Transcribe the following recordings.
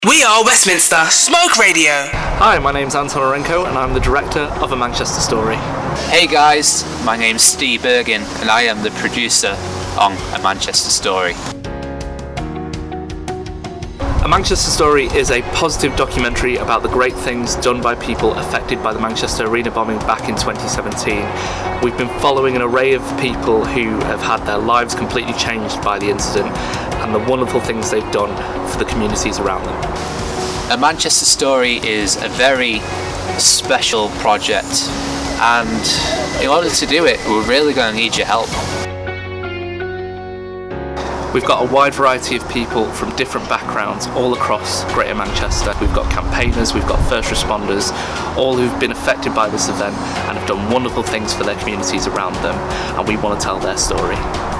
We are Westminster Smoke Radio. Hi, my name's Anton Orenko and I'm the director of A Manchester Story. Hey guys, my name's Steve Bergin and I am the producer on A Manchester Story. A Manchester Story is a positive documentary about the great things done by people affected by the Manchester Arena bombing back in 2017. We've been following an array of people who have had their lives completely changed by the incident and the wonderful things they've done for the communities around them. A Manchester Story is a very special project, and in order to do it, we're really going to need your help. We've got a wide variety of people from different backgrounds all across Greater Manchester. We've got campaigners, we've got first responders, all who've been affected by this event and have done wonderful things for their communities around them, and we want to tell their story.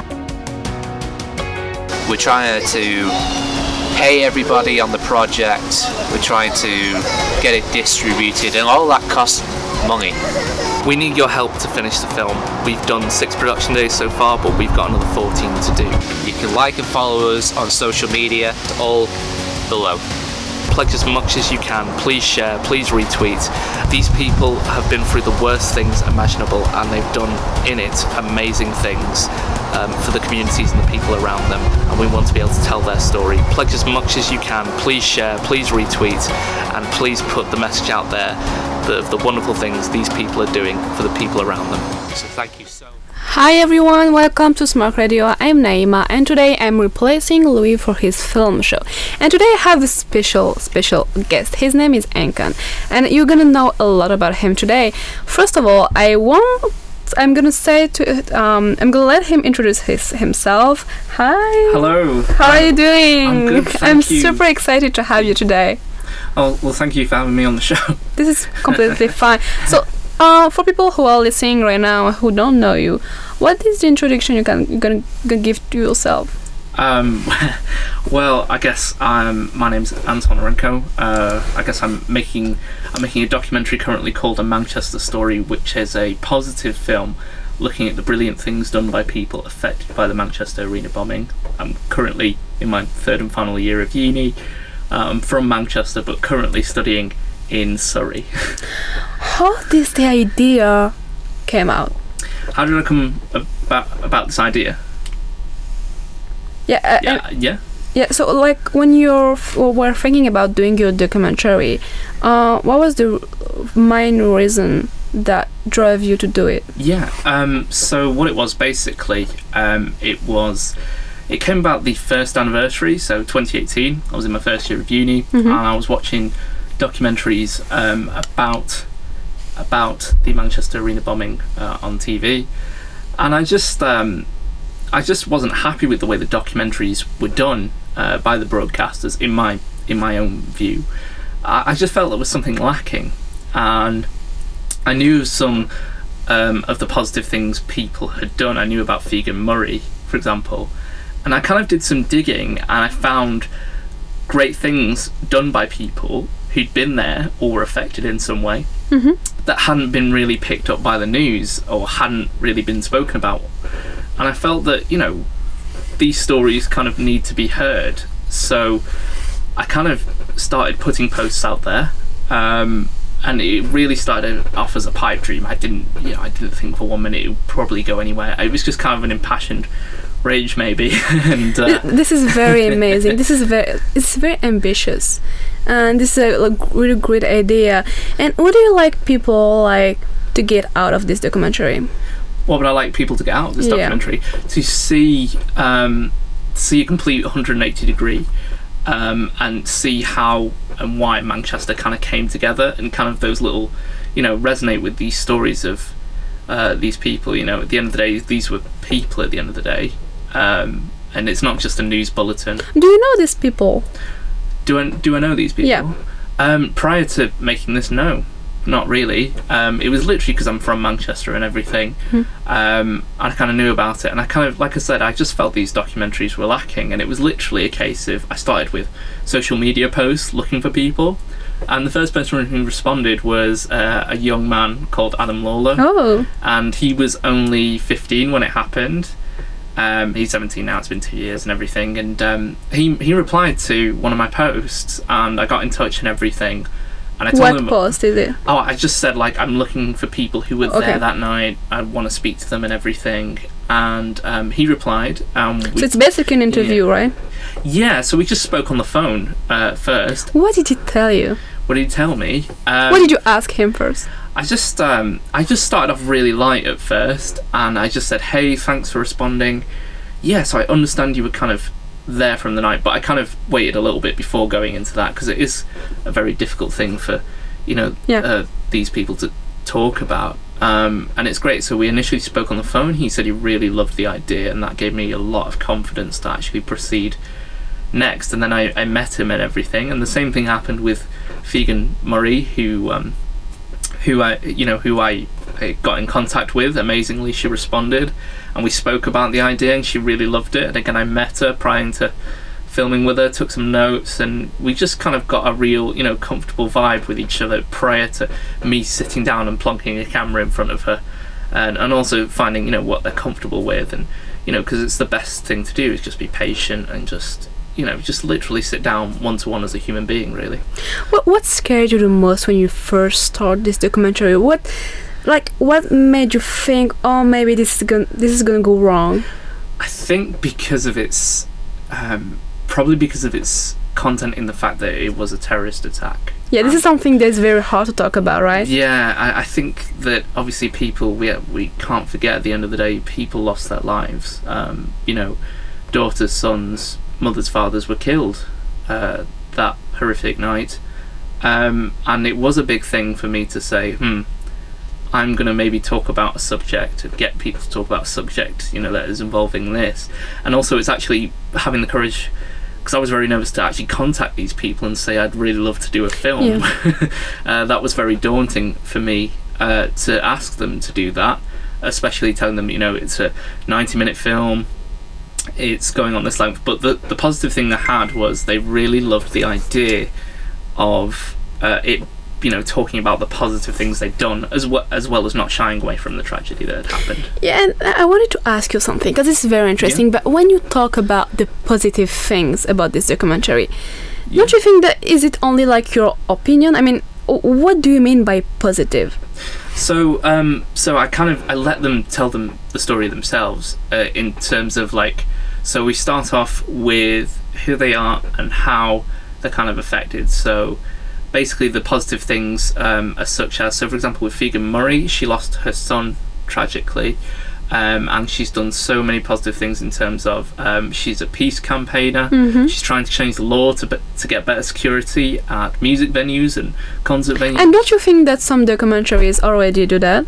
We're trying to pay everybody on the project, we're trying to get it distributed, and all that costs money. We need your help to finish the film. We've done 6 production days so far, but we've got another 14 to do. You can like and follow us on social media, all below. Pledge as much as you can. Please share, please retweet. These people have been through the worst things imaginable and they've done in it amazing things for the communities and the people around them, and we want to be able to tell their story. Pledge as much as you can. Please share, please retweet, and please put the message out there of the wonderful things these people are doing for the people around them. So thank you so much. Hi everyone, welcome to Smoke Radio. I'm Naima and today I'm replacing Louis for his film show. And today I have a special guest. His name is Ankan and you're gonna know a lot about him today. First of all, I'm gonna let him introduce himself. Hi. Hello. How are you doing? I'm good, thank you. I'm super excited to have you today. Oh, well, thank you for having me on the show. This is completely fine. So, for people who are listening right now who don't know you, what is the introduction you're gonna give to yourself? Well, I guess my name's Anton Orenko. I guess I'm making a documentary currently called A Manchester Story, which is a positive film looking at the brilliant things done by people affected by the Manchester Arena bombing. I'm currently in my 3rd and final year of uni. I'm from Manchester, but currently studying in Surrey. How did the idea came out? How did I come about this idea? Yeah. So, like, when you were thinking about doing your documentary, what was the main reason that drove you to do it? Yeah. So what it was basically, it came about the first anniversary, so 2018. I was in my first year of uni, and I was watching documentaries about the Manchester Arena bombing on TV, and I just wasn't happy with the way the documentaries were done by the broadcasters. In my own view, I just felt there was something lacking, and I knew some of the positive things people had done. I knew about Figan Murray, for example. And I kind of did some digging and I found great things done by people who'd been there or were affected in some way that hadn't been really picked up by the news or hadn't really been spoken about. And I felt that, these stories kind of need to be heard. So I kind of started putting posts out there. And it really started off as a pipe dream. I didn't think for 1 minute it would probably go anywhere. It was just kind of an impassioned rage, maybe. And this is very amazing. It's very ambitious, and this is a really great idea. And what do you like people to get out of this documentary? What would I like people to get out of this documentary? To see a complete 180 degree, and see how and why Manchester kind of came together, and kind of those little, resonate with these stories of these people. At the end of the day, these were people at the end of the day. And it's not just a news bulletin. Do you know these people? Do I know these people? Yeah. Prior to making this, no, not really. It was literally because I'm from Manchester and everything. I kind of knew about it, and I kind of, like I said, I just felt these documentaries were lacking, and it was literally a case of I started with social media posts looking for people, and the first person who responded was a young man called Adam Lawler. Oh. And he was only 15 when it happened. He's 17 now. It's been 2 years and everything. And he replied to one of my posts, and I got in touch and everything. And I told him, What post is it? oh, I just said, like, I'm looking for people who were Okay. there that night. I want to speak to them and everything. And he replied. So it's basically an interview, right? Yeah, so we just spoke on the phone first. What did he tell you? What did he tell me? What did you ask him first? I just started off really light at first, and I just said, hey, thanks for responding. Yeah, so I understand you were kind of there from the night, but I kind of waited a little bit before going into that, because it is a very difficult thing for, these people to talk about. And it's great. So we initially spoke on the phone. He said he really loved the idea, and that gave me a lot of confidence to actually proceed next. And then I met him and everything, and the same thing happened with Fegan Murray, who I got in contact with. Amazingly, she responded, and we spoke about the idea, and she really loved it. And again, I met her prior to filming with her, took some notes, and we just kind of got a real, comfortable vibe with each other prior to me sitting down and plonking a camera in front of her, and also finding, what they're comfortable with, and, because it's the best thing to do is just be patient and just literally sit down one-to-one as a human being, really. What scared you the most when you first started this documentary? What made you think, oh, maybe this is gonna go wrong? I think because of its probably because of its content, in the fact that it was a terrorist attack. Yeah, this is something that's very hard to talk about, right? Yeah, I think that obviously people, we can't forget, at the end of the day, people lost their lives. Daughters, sons, mothers, fathers were killed that horrific night. And it was a big thing for me to say, I'm going to maybe talk about a subject, and get people to talk about a subject, that is involving this. And also it's actually having the courage, because I was very nervous to actually contact these people and say I'd really love to do a film. Yeah. That was very daunting for me to ask them to do that, especially telling them, it's a 90-minute film, it's going on this length. But the positive thing they had was they really loved the idea of it, talking about the positive things they'd done, as well as not shying away from the tragedy that had happened. Yeah, and I wanted to ask you something, because this is very interesting, but when you talk about the positive things about this documentary, don't you think that, is it only like your opinion? I mean, what do you mean by positive? So I let them tell them the story themselves, in terms of so we start off with who they are and how they're kind of affected. So basically the positive things are such as, so for example with Fegan Murray, she lost her son tragically, and she's done so many positive things in terms of she's a peace campaigner. She's trying to change the law to get better security at music venues and concert venues. And don't you think that some documentaries already do that?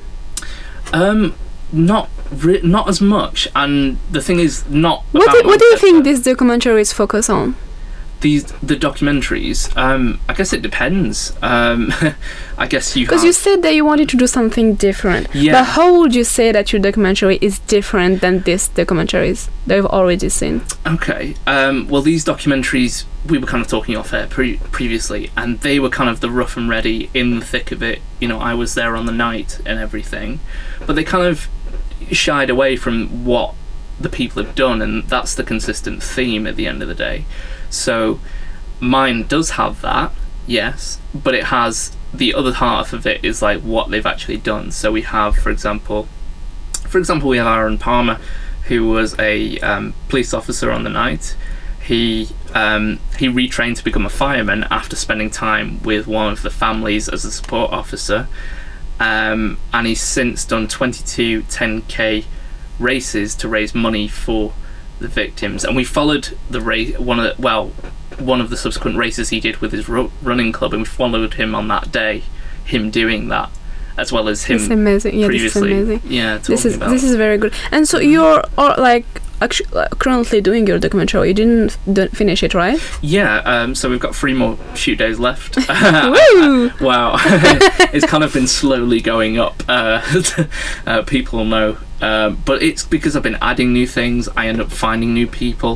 Not as much. And the thing is, not what do you think these documentaries focus on? The documentaries, I guess it depends. I guess because you said that you wanted to do something different. Yeah. But how would you say that your documentary is different than these documentaries that you've already seen? Okay. Well, these documentaries, we were kind of talking off air previously, and they were kind of the rough and ready, in the thick of it. I was there on the night and everything, but they kind of shied away from what the people have done, and that's the consistent theme at the end of the day. So mine does have that, yes, but it has the other half of it is what they've actually done. So we have, for example, we have Aaron Palmer, who was a police officer on the night. He retrained to become a fireman after spending time with one of the families as a support officer, and he's since done 22 10k races to raise money for the victims. And we followed the race, one of the subsequent races he did with his running club, and we followed him on that day, him doing that, as well as him. It's amazing. Yeah, previously. this is amazing. Yeah, this is very good. And so you're actually currently doing your documentary. You didn't finish it, right? Yeah. So we've got 3 more shoot days left. Woo! Wow. It's kind of been slowly going up. People know. But it's because I've been adding new things. I end up finding new people.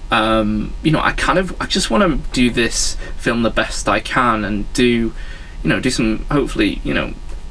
I just want to do this film the best I can, and do some, hopefully,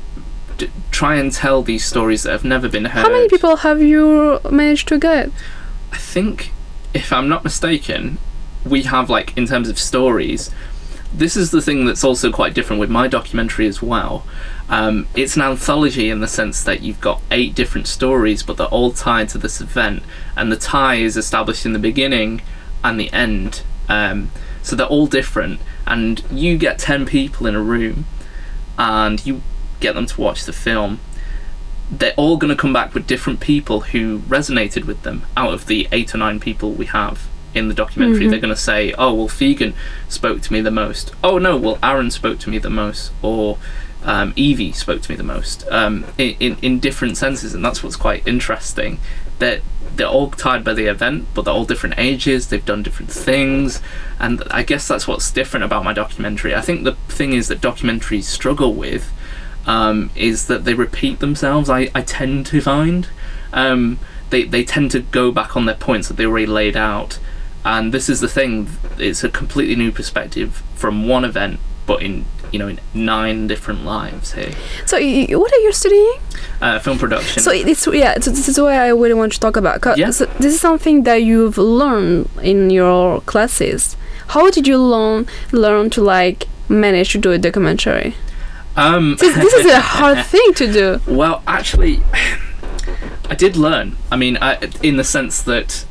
try and tell these stories that have never been heard. How many people have you managed to get? I think, if I'm not mistaken, we have, like, in terms of stories, this is the thing that's also quite different with my documentary as well. It's an anthology in the sense that you've got 8 different stories, but they're all tied to this event, and the tie is established in the beginning and the end. So they're all different, and you get 10 people in a room, and you get them to watch the film. They're all going to come back with different people who resonated with them out of the 8 or 9 people we have in the documentary. They're going to say, oh, well, Figen spoke to me the most. Oh, no, well, Aaron spoke to me the most. Or Evie spoke to me the most. In different senses, and that's what's quite interesting. They're all tied by the event, but they're all different ages, they've done different things, and I guess that's what's different about my documentary. I think the thing is that documentaries struggle with is that they repeat themselves. I tend to find they tend to go back on their points that they already laid out, and this is the thing, it's a completely new perspective from one event, but in 9 different lives here. So what are you studying? Film production. So this is what I really want to talk about. So this is something that you've learned in your classes. How did you learn to, like, manage to do a documentary? This is a hard thing to do. Well, actually, I did learn. I mean, in the sense that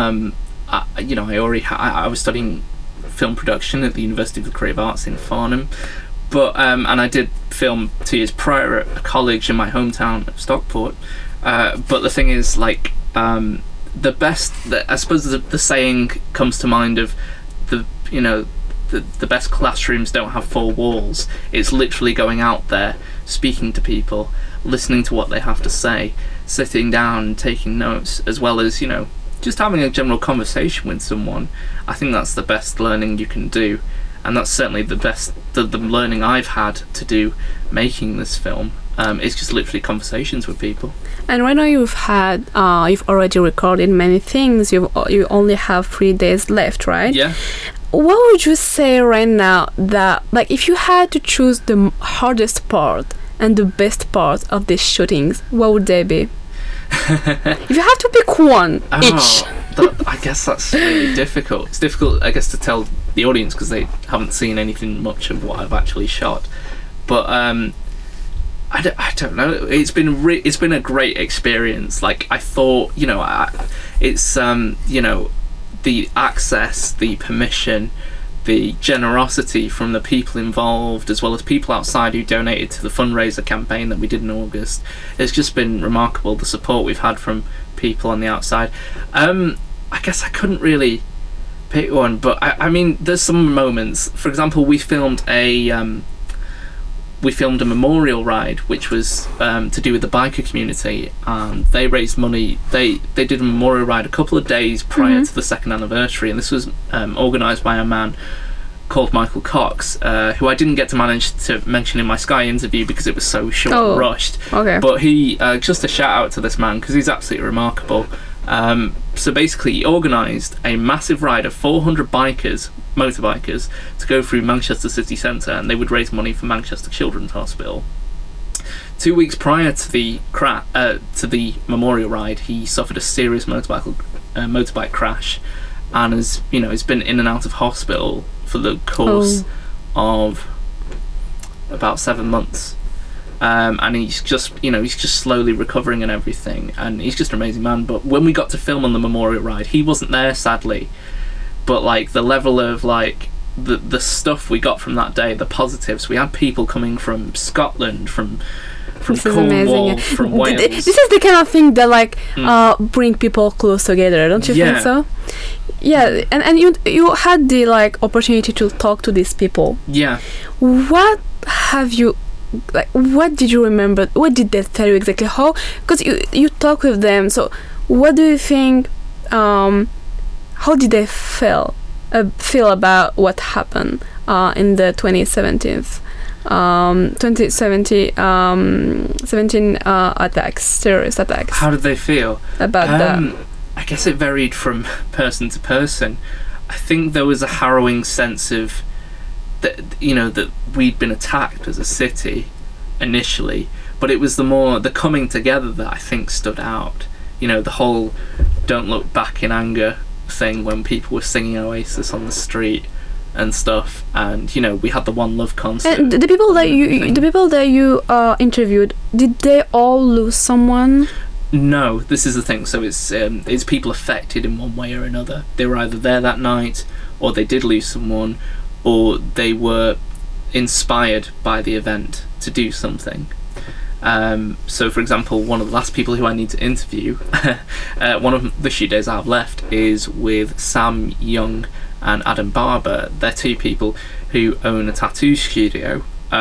I was studying film production at the University of the Creative Arts in Farnham, but and I did film 2 years prior at a college in my hometown of Stockport. But the thing is, like, I suppose the saying comes to mind of the best classrooms don't have 4 walls. It's literally going out there, speaking to people, listening to what they have to say, sitting down and taking notes, as well as, just having a general conversation with someone. I think that's the best learning you can do, and that's certainly the best the learning I've had to do making this film. It's just literally conversations with people. And right now you've already recorded many things. You only have 3 days left, right? Yeah. What would you say right now that, like, if you had to choose the hardest part and the best part of these shootings, what would they be? If you have to pick one each. I guess that's really difficult. It's difficult, I guess, to tell the audience because they haven't seen anything much of what I've actually shot. But I don't know. It's been a great experience. Like, I thought, it's the access, the permission, the generosity from the people involved, as well as people outside who donated to the fundraiser campaign that we did in August. It's just been remarkable, the support we've had from people on the outside. I guess I couldn't really pick one, but I mean, there's some moments. For example, we filmed a memorial ride, which was to do with the biker community, and they raised money. They did a memorial ride a couple of days prior to the 2nd anniversary, and this was organised by a man called Michael Cox, who I didn't get to manage to mention in my Sky interview because it was so short and rushed. Okay. But he, just a shout out to this man because he's absolutely remarkable. So basically, he organised a massive ride of 400 motorbikers, to go through Manchester city centre, and they would raise money for Manchester Children's Hospital. 2 weeks prior to the memorial ride, he suffered a serious motorbike crash, and has been in and out of hospital for the course of about 7 months. And he's just slowly recovering and everything, and he's just an amazing man. But when we got to film on the memorial ride, he wasn't there, sadly. But, like, the level of, like, the stuff we got from that day, the positives, we had people coming from Scotland, from Cornwall, from Wales. This is the kind of thing that, like, bring people close together, don't you think so? Yeah, and you had the, like, opportunity to talk to these people. Yeah. What did you remember? What did they tell you exactly? How? Because you talk with them. So, what do you think? How did they feel about what happened in the 2017 attacks, terrorist attacks? How did they feel about that? I guess it varied from person to person. I think there was a harrowing sense of that we'd been attacked as a city initially, but it was the coming together that I think stood out. You know, the whole "Don't Look Back in Anger" thing when people were singing Oasis on the street and stuff, and you know, we had the One Love concert. And the people that you interviewed, did they all lose someone? No, this is the thing. So it's people affected in one way or another. They were either there that night, or they did lose someone, or they were inspired by the event to do something. So, for example, one of the last people who I need to interview, one of the shoot days I have left, is with Sam Young and Adam Barber. They're two people who own a tattoo studio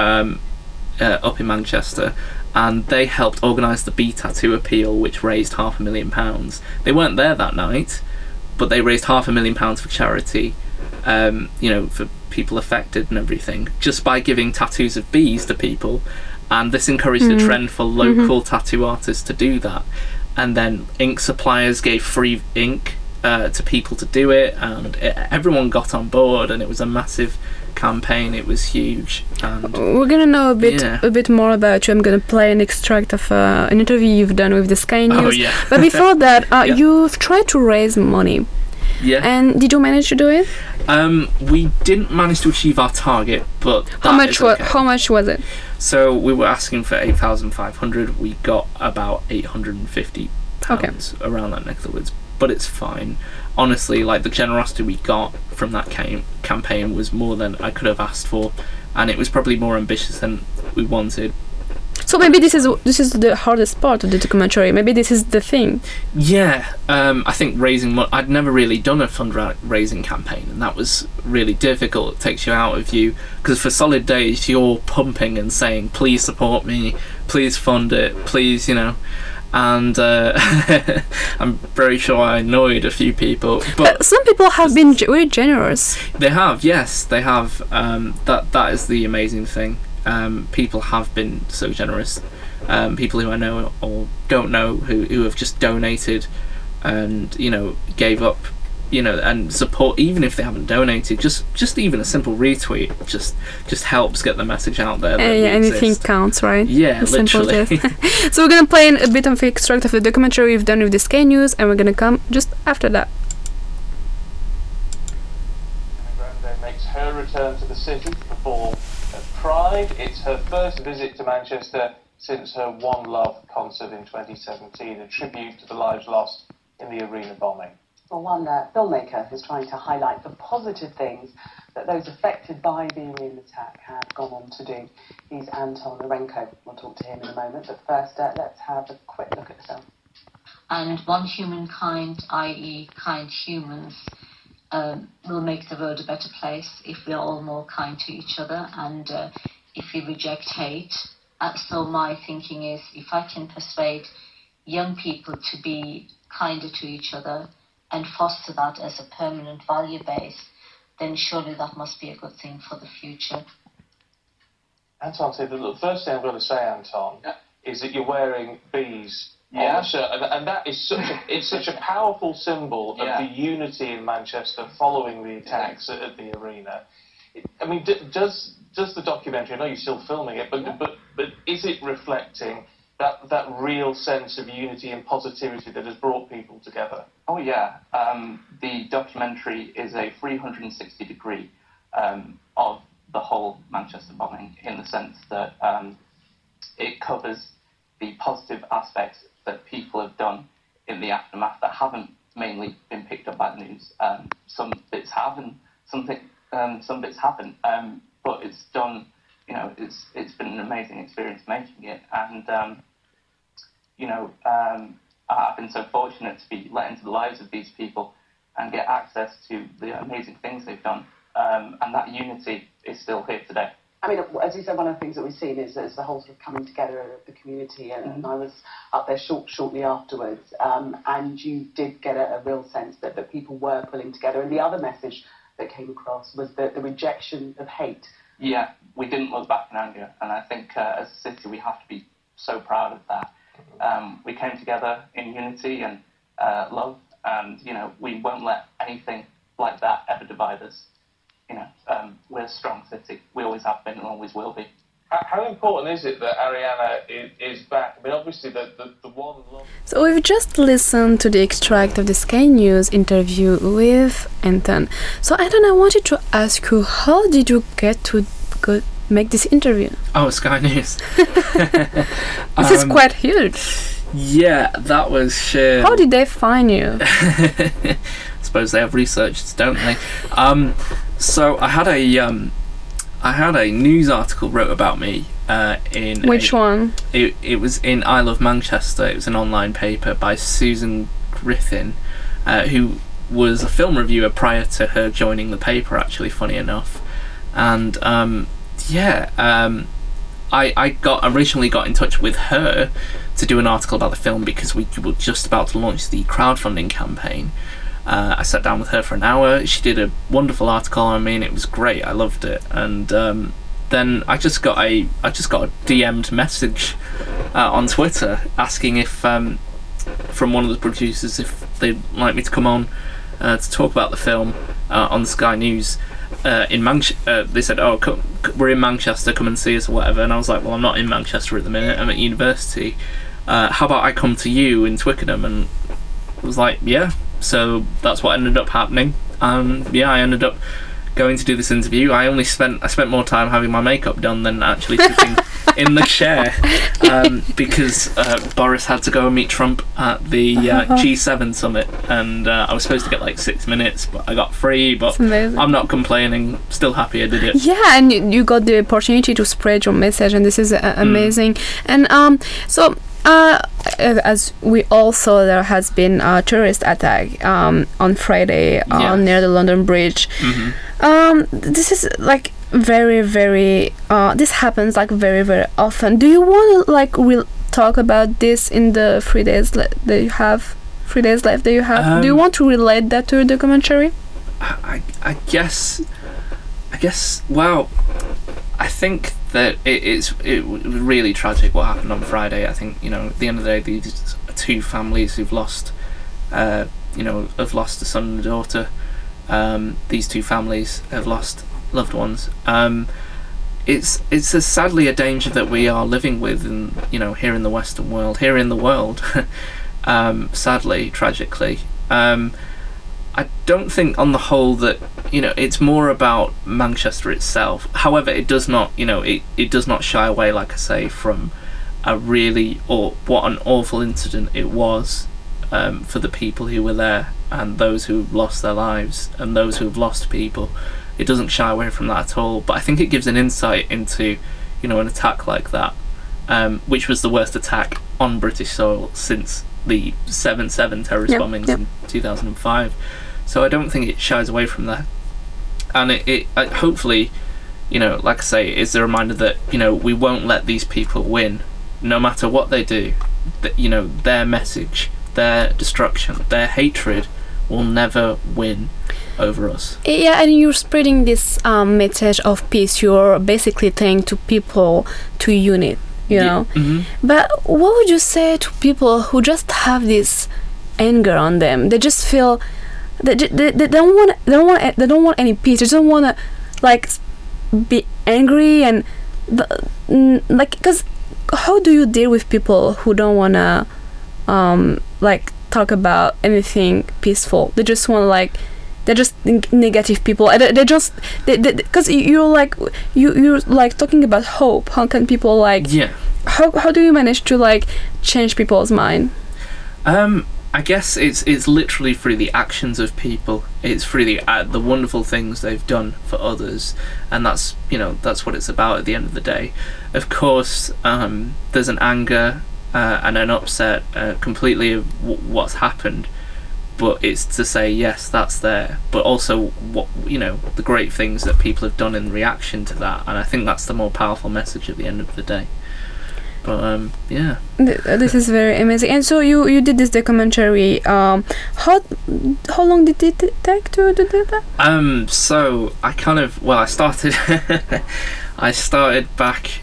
up in Manchester, and they helped organise the Be Tattoo Appeal, which raised £500,000. They weren't there that night, but they raised £500,000 for charity, you know, for people affected and everything, just by giving tattoos of bees to people. And this encouraged a trend for local tattoo artists to do that. And then ink suppliers gave free ink to people to do it, and everyone got on board, and it was a massive campaign. It was huge. And we're gonna know a bit more about you. I'm gonna play an extract of an interview you've done with the Sky News. Oh, yeah. But before that, you've tried to raise money. Yeah. And did you manage to do it? We didn't manage to achieve our target, but How much was it? So we were asking for 8,500. We got about £850 around that neck of the woods. But it's fine. Honestly, like, the generosity we got from that campaign was more than I could have asked for, and it was probably more ambitious than we wanted. So maybe this is the hardest part of the documentary. Maybe this is the thing. Yeah, I think raising money. I'd never really done a fundraising campaign, and that was really difficult. It takes you out of you, because for solid days you're pumping and saying, "Please support me, please fund it, please," you know. And I'm very sure I annoyed a few people. But some people have been very generous. They have, yes, they have. That is the amazing thing. People have been so generous. People who I know or don't know who have just donated and, you know, gave up, you know, and support, even if they haven't donated. Just even a simple retweet just helps get the message out there. Anything counts, right? Yeah, literally. So we're gonna play a bit of an extract of the documentary we've done with the Sky News, and we're gonna come just after that. Grande makes her return to the city for Pride. It's her first visit to Manchester since her One Love concert in 2017, a tribute to the lives lost in the arena bombing. Well, one filmmaker is trying to highlight the positive things that those affected by the arena attack have gone on to do. He's Anton Arenko. We'll talk to him in a moment, but first let's have a quick look at the film. And one humankind, i.e. kind humans, will make the world a better place if we are all more kind to each other, and if we reject hate. So my thinking is, if I can persuade young people to be kinder to each other and foster that as a permanent value base, then surely that must be a good thing for the future. Anton said, the first thing I've got to say, Anton, is that you're wearing bees on the shirt, and that is such a powerful symbol of the unity in Manchester following the attacks at the arena. I mean, does the documentary, I know you're still filming it, but is it reflecting that real sense of unity and positivity that has brought people together? Oh yeah, the documentary is a 360-degree of the whole Manchester bombing, in the sense that it covers the positive aspects that people have done in the aftermath that haven't mainly been picked up by the news. Some bits have, and some bits haven't. But it's done. You know, it's been an amazing experience making it, and I've been so fortunate to be let into the lives of these people and get access to the amazing things they've done, and that unity is still here today. I mean, as you said, one of the things that we've seen is the whole sort of coming together of the community, and I was up there shortly afterwards, and you did get a real sense that people were pulling together, and the other message that came across was the rejection of hate. Yeah, we didn't look back in anger, and I think as a city we have to be so proud of that. We came together in unity and love, and, you know, we won't let anything like that ever divide us. You know, we're a strong city. We always have been and always will be. How important is it that Ariana is back? I mean, obviously the one... So we've just listened to the extract of the Sky News interview with Anton. So Anton, I wanted to ask you, how did you get to make this interview? Oh, Sky News. This is quite huge. Yeah, that was sheer... How did they find you? I suppose they have researchers, don't they? So I had a news article wrote about me in... Which one? It was in I Love Manchester. It was an online paper by Susan Griffin, who was a film reviewer prior to her joining the paper, actually, funny enough. And I originally got in touch with her to do an article about the film because we were just about to launch the crowdfunding campaign. I sat down with her for an hour. She did a wonderful article. I mean, it was great. I loved it. And then I just got a DM'd message on Twitter asking if from one of the producers if they'd like me to come on to talk about the film on the Sky News. In Manchester, they said, "Oh, we're in Manchester. Come and see us," or whatever. And I was like, "Well, I'm not in Manchester at the minute. I'm at university. How about I come to you in Twickenham?" And I was like, "Yeah." So that's what ended up happening. I ended up going to do this interview. I spent more time having my makeup done than actually sitting in the chair because Boris had to go and meet Trump at the G7 summit, and I was supposed to get like 6 minutes, but I got 3. But I'm not complaining. Still happy I did it. Yeah, and you got the opportunity to spread your message, and this is amazing. And as we all saw, there has been a terrorist attack on Friday near the London Bridge. This is like very, very this happens like very, very often. Do you want to like talk about this in the 3 days that you have? 3 days left that you have. Do you want to relate that to the documentary? I guess. Well, I think that it was really tragic what happened on Friday. I think, at the end of the day, these are 2 families who've lost, have lost a son and a daughter. These 2 families have lost loved ones. It's sadly a danger that we are living with, here in the Western world, here in the world. Sadly, tragically. I don't think on the whole that it's more about Manchester itself. However, it does not it does not shy away, like I say, from what an awful incident it was for the people who were there and those who lost their lives and those who have lost people. It doesn't shy away from that at all. But I think it gives an insight into an attack like that, which was the worst attack on British soil since the 7/7 terrorist bombings in 2005. So I don't think it shies away from that, and it hopefully, like I say, is a reminder that we won't let these people win, no matter what they do. That their message, their destruction, their hatred will never win over us. Yeah, and you're spreading this message of peace. You're basically saying to people to unite. But what would you say to people who just have this anger on them? They just feel they don't want any peace. They don't want to like be angry and because how do you deal with people who don't want to talk about anything peaceful? They just want they're just negative people. They just because you're talking about hope. How can people How do you manage to change people's mind? I guess it's literally through the actions of people. It's through the wonderful things they've done for others, and that's what it's about at the end of the day. Of course, there's an anger and an upset completely of what's happened. But it's to say, yes, that's there, but also what the great things that people have done in reaction to that, and I think that's the more powerful message at the end of the day. But yeah, this is very amazing. And so you did this documentary. How long did it take to do that? So I started I started back.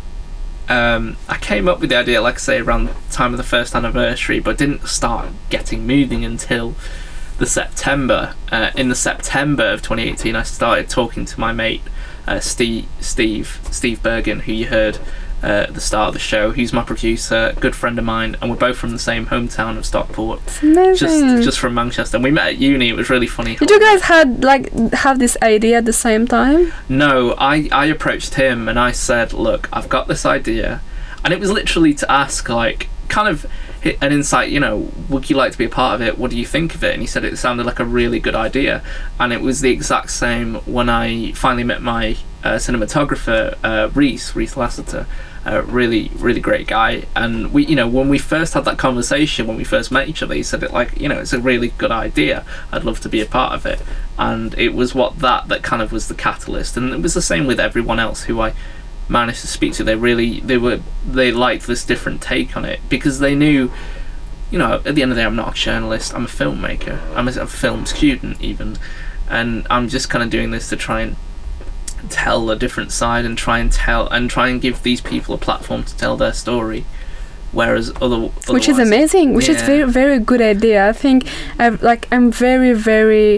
I came up with the idea, like I say, around the time of the first anniversary, but didn't start getting moving until the September. In the September of 2018, I started talking to my mate Steve Bergen, who you heard at the start of the show. He's my producer, good friend of mine, and we're both from the same hometown of Stockport. Amazing. Just from Manchester. And we met at uni. It was really funny. Did you guys have this idea at the same time? No, I approached him and I said, look, I've got this idea, and it was literally to ask, like, kind of an insight, you know, would you like to be a part of it? What do you think of it? And he said it sounded like a really good idea. And it was the exact same when I finally met my cinematographer, Reese Lassiter. Really, really great guy. And we, you know, when we first had that conversation, when we first met each other, he said it like, you know, it's a really good idea. I'd love to be a part of it. And it was that kind of was the catalyst. And it was the same with everyone else who I managed to speak to. They liked this different take on it because they knew, you know, at the end of the day, I'm not a journalist. I'm a filmmaker. I'm a film student even, and I'm just kind of doing this to try and tell a different side and try and give these people a platform to tell their story, whereas which is amazing, which is very, very good idea. I think I'm very, very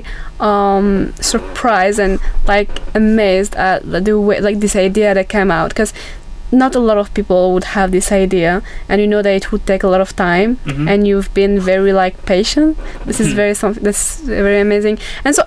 surprised and like amazed at the way, like, this idea that came out, because not a lot of people would have this idea, and you know that it would take a lot of time, and you've been very like patient. This is that's very amazing. And so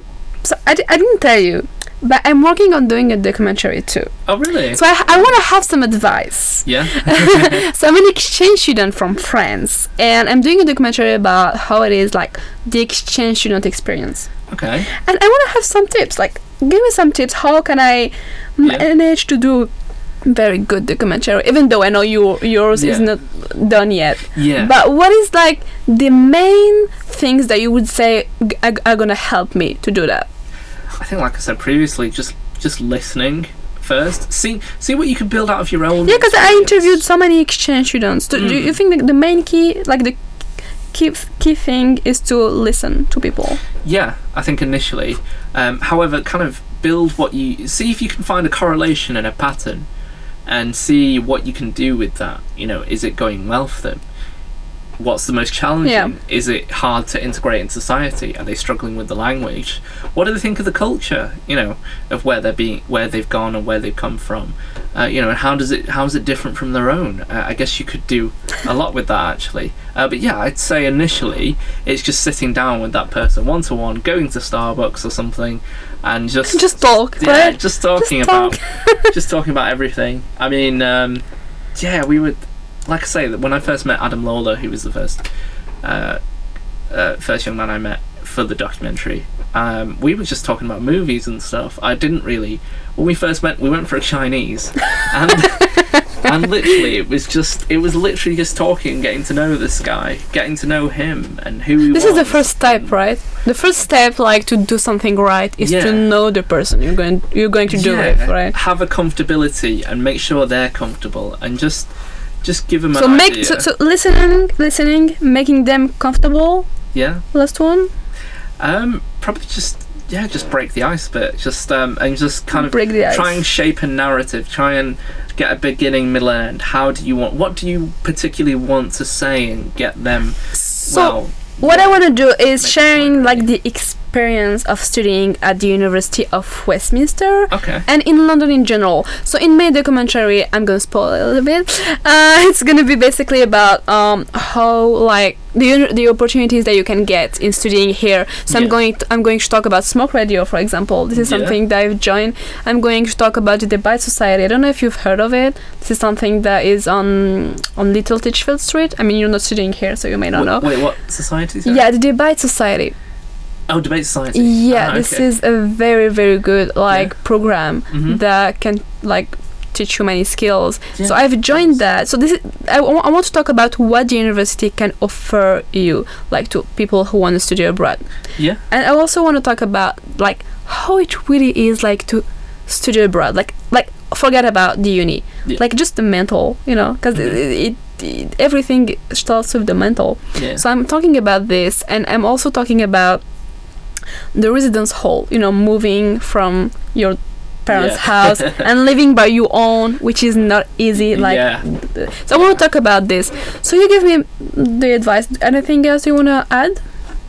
I didn't tell you, but I'm working on doing a documentary too. Oh, really? So I want to have some advice. Yeah. So I'm an exchange student from France, and I'm doing a documentary about how it is, like, the exchange student experience. Okay. And I want to have some tips. Like, give me some tips. How can I manage to do very good documentary, even though I know yours is not done yet. Yeah. But what is, like, the main things that you would say are gonna help me to do that? I think, like I said previously, just listening first. See what you can build out of your own. Yeah, because I interviewed so many exchange students. Do you think that the main key, like the key thing, is to listen to people? Yeah, I think initially. However, kind of build see if you can find a correlation and a pattern, and see what you can do with that. You know, is it going well for them? What's the most challenging? Yeah. Is it hard to integrate in society? Are they struggling with the language? What do they think of the culture? You know, of where they've gone and where they've come from. You know, and how is it different from their own? I guess you could do a lot with that actually. But yeah, I'd say initially it's just sitting down with that person one-to-one, going to Starbucks or something, and just talk. Yeah, right? just talking about everything. I mean, we would. Like I say, that when I first met Adam Lawler, who was the first young man I met for the documentary, we were just talking about movies and stuff. When we first met, we went for a Chinese, and literally it was literally just talking, getting to know this guy, getting to know him and who he was. This is the first step, right? The first step, like, to do something right, is to know the person you're going to do it, right? Have a comfortability and make sure they're comfortable, and just give them an idea. So listening, making them comfortable. Yeah. Last one. Probably just break the ice a bit. And just kind of break the ice. Try and shape a narrative. Try and get a beginning, middle, and end. What do you particularly want to say, and get them? So what I want to do is sharing, like, the experience of studying at the University of Westminster, and in London in general. So in my documentary, I'm gonna spoil a little bit. It's gonna be basically about how, like, the opportunities that you can get in studying here. So I'm going to talk about Smoke Radio, for example. This is something that I've joined. I'm going to talk about the Debate Society. I don't know if you've heard of it. This is something that is on Little Titchfield Street. I mean, you're not studying here, so you may not know. Wait, what society is that? Yeah, the Debate Society. Oh, Debate Society. Yeah, this is a very, very good program that can, like, teach you many skills. Yeah. So I've joined that. So I want to talk about what the university can offer you, like, to people who want to study abroad. Yeah. And I also want to talk about, like, how it really is, like, to study abroad. Like forget about the uni. Yeah. Like, just the mental, you know, because everything starts with the mental. Yeah. So I'm talking about this, and I'm also talking about the residence hall, you know, moving from your parents' house and living by your own, which is not easy. Like, so I want to talk about this. So you give me the advice. Anything else you want to add?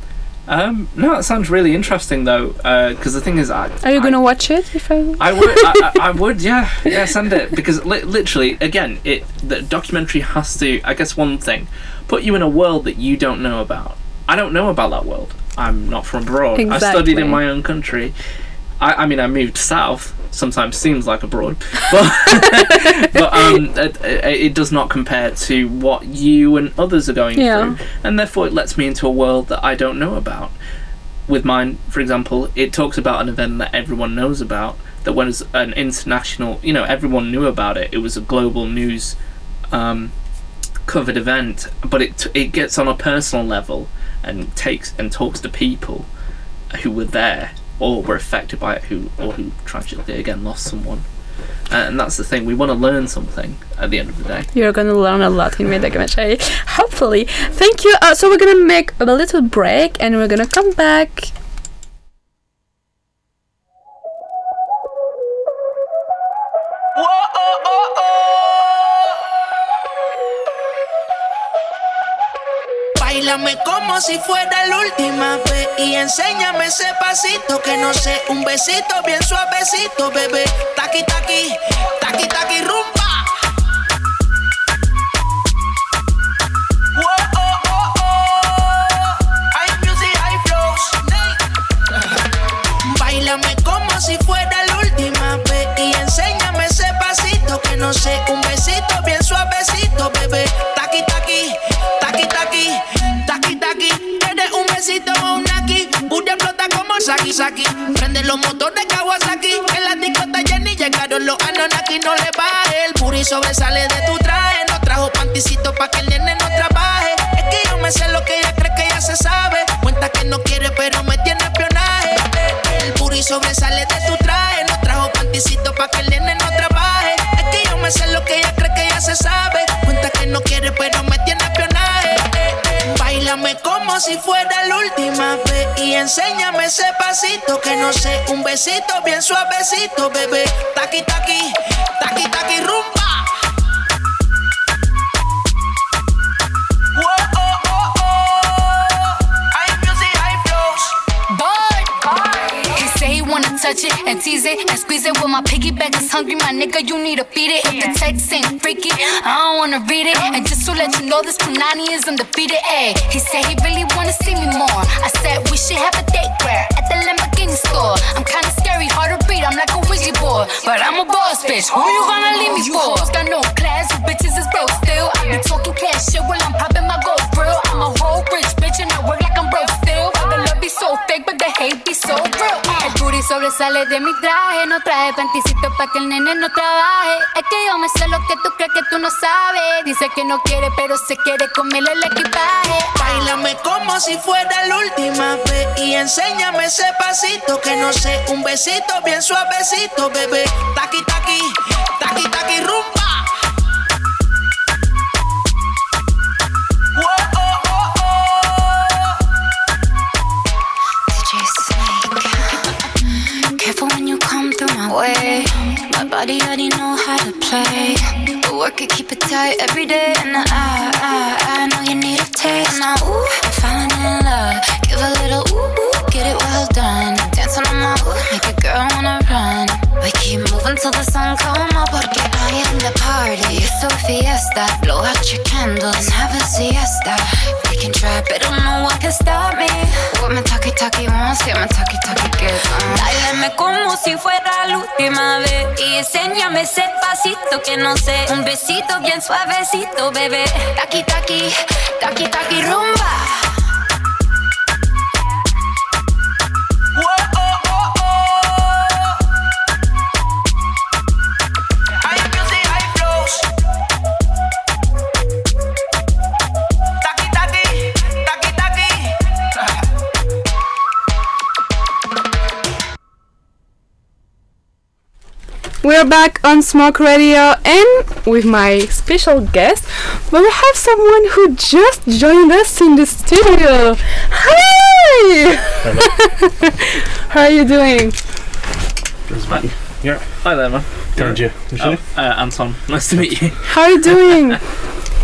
No, that sounds really interesting though. Because the thing is, are you gonna watch it? If I would, I would, yeah, send it, because literally, again, the documentary has to, I guess, one thing, put you in a world that you don't know about. I don't know about that world. I'm not from abroad. Exactly. I studied in my own country. I mean, I moved south. Sometimes seems like abroad, but it does not compare to what you and others are going through, and therefore it lets me into a world that I don't know about. With mine, for example, it talks about an event that everyone knows about, that was an international, everyone knew about it. It was a global news covered event, but it gets on a personal level and talks to people who were there or were affected by it, who tragically again lost someone, and that's the thing. We want to learn something at the end of the day. You're going to learn a lot in my documentary, hopefully. Thank you. So we're going to make a little break and we're going to come back. Báilame como si fuera la última vez y enséñame ese pasito que no sé, un besito bien suavecito, bebé. Taqui, taqui, taqui, taqui, rumba. Whoa, oh, oh, oh. High music, high flows. Báilame como si fuera la última vez y enséñame ese pasito que no sé, un besito bien suavecito, bebé. Taqui, taqui, taqui, taqui. Taki taki, ¿quieres un besito o un naki? Booty explota como Saki Saki. Prende los motores Kawasaki. En la discota Jenny llegaron los Anunnaki. No le baje, el booty sobresale de tu traje. No trajo panticito pa' que el nene no trabaje. Es que yo me sé lo que ella cree que ya se sabe. Cuenta que no quiere pero me tiene espionaje. El booty sobresale de tu traje. No trajo panticito pa' que el nene no trabaje. Es que yo me sé lo que ella cree que ya se sabe. Cuenta que no quiere pero me tiene espionaje. Báilame como si fuera la última vez y enséñame ese pasito que no sé, un besito bien suavecito, bebé. Taqui, taqui, taqui, taqui, rumba. Whoa, oh, oh, oh. High music, high flows. Boy, he say he wanna touch it and tease it and squeeze it. Well, my piggyback is hungry, my nigga, you need to feed it. If the text ain't freaky, I don't wanna read it. And just to let you know, this Punani is undefeated. Ayy, he said he really wanna see me more. I said we should have a date where at the Lamborghini store. I'm kinda scary, hard to read, I'm like a Ouija board, but I'm a boss bitch. Who you gonna leave me for? Got no class, you bitches is broke still. I be talking cash shit while I'm popping my gold grill. I'm a whole rich bitch and I work like I'm broke still. The love be so fake, but the hate be so real. El booty sobresale de mi traje, no traje panticito pa' que el nene no trabaje. Es que yo me sé lo que tú crees que tú no sabes. Dice que no quiere, pero se quiere comerle el equipaje. Báilame como si fuera la última vez y enséñame ese pasito que no sé, un besito bien suavecito, bebé. Taqui, taqui, taqui, taqui, rumba. Whoa, oh, oh, oh. DJ Snake. Careful when you come through my way. My body already know how to play. But work it, keep it tight every day. And I know you need a taste. Now, ooh, I'm falling in love. Give a little ooh, get it well done. Dance on my ooh, make a girl wanna run. We keep moving till the sun come up. Porque I am the party. It's a fiesta. Blow out your candles and have a siesta. They can try, but no one can stop me. What my talkie wants, get my talkie get on. Báilame como si fuera la última vez y enséñame ese pasito que no sé, un besito bien suavecito, bebé. Taqui, taqui, taqui, taqui, rumba. We're back on Smoke Radio and with my special guest, but we have someone who just joined us in the studio. Hi! How are you doing? Hi there, man. Anton. Nice to meet you. How are you doing?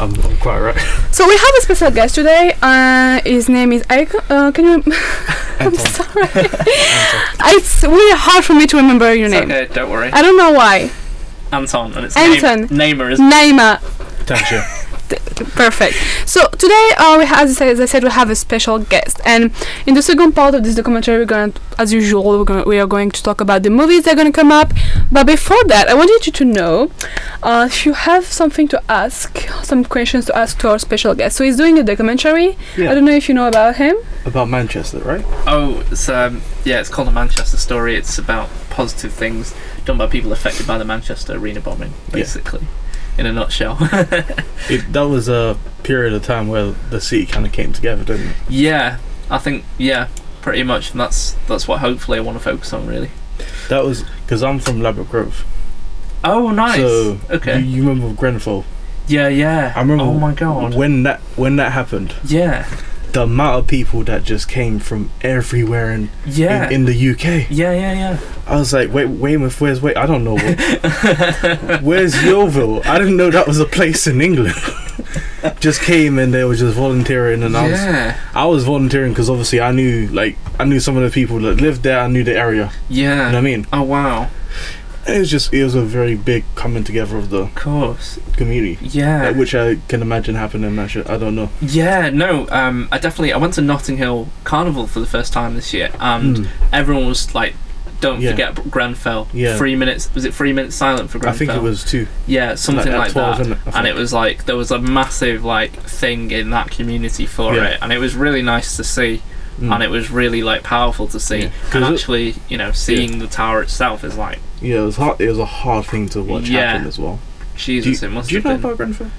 I'm quite right. So we have a special guest today. His name is Icon. Can you? I'm sorry. It's really hard for me to remember your name. Okay, don't worry. I don't know why. Anton, and it's Anton. Namer, Namer. Thank you. Perfect. So today, as I said, we have a special guest, and in the second part of this documentary, we're going, as usual, we are going to talk about the movies that are going to come up. But before that, I wanted you to know if you have something to ask, some questions to ask to our special guest. So he's doing a documentary. Yeah. I don't know if you know about him. About Manchester, right? Oh, it's it's called A Manchester Story. It's about positive things done by people affected by the Manchester arena bombing, basically. In a nutshell. That was a period of time where the city kind of came together, didn't it? Yeah, I think, pretty much. And that's what hopefully I want to focus on, really. That was because I'm from Ladbroke Grove. Oh, nice. So okay. You remember Grenfell? Yeah. I remember. Oh my god. When that happened. Yeah. The amount of people that just came from everywhere in the UK. Yeah. I was like, Weymouth, where's I don't know. Where's Yeovil? I didn't know that was a place in England. Just came and they were just volunteering, and I was volunteering because obviously I knew some of the people that lived there. I knew the area. Yeah. You know what I mean? Oh wow. It was a very big coming together of the community. Yeah. Which I can imagine happened in Manchester. I don't know. Yeah, no, I went to Notting Hill Carnival for the first time this year, and everyone was like, don't forget Grenfell. 3 minutes, was it 3 minutes silent for Grenfell? I think it was 2. Yeah, something like 12, that. And it was like, there was a massive like thing in that community for it, and it was really nice to see. And it was really like powerful to see, and actually, seeing the tower itself is like. Yeah, it was hard. It was a hard thing to watch happen as well. Jesus, it must have been. Do you know about Grenfell?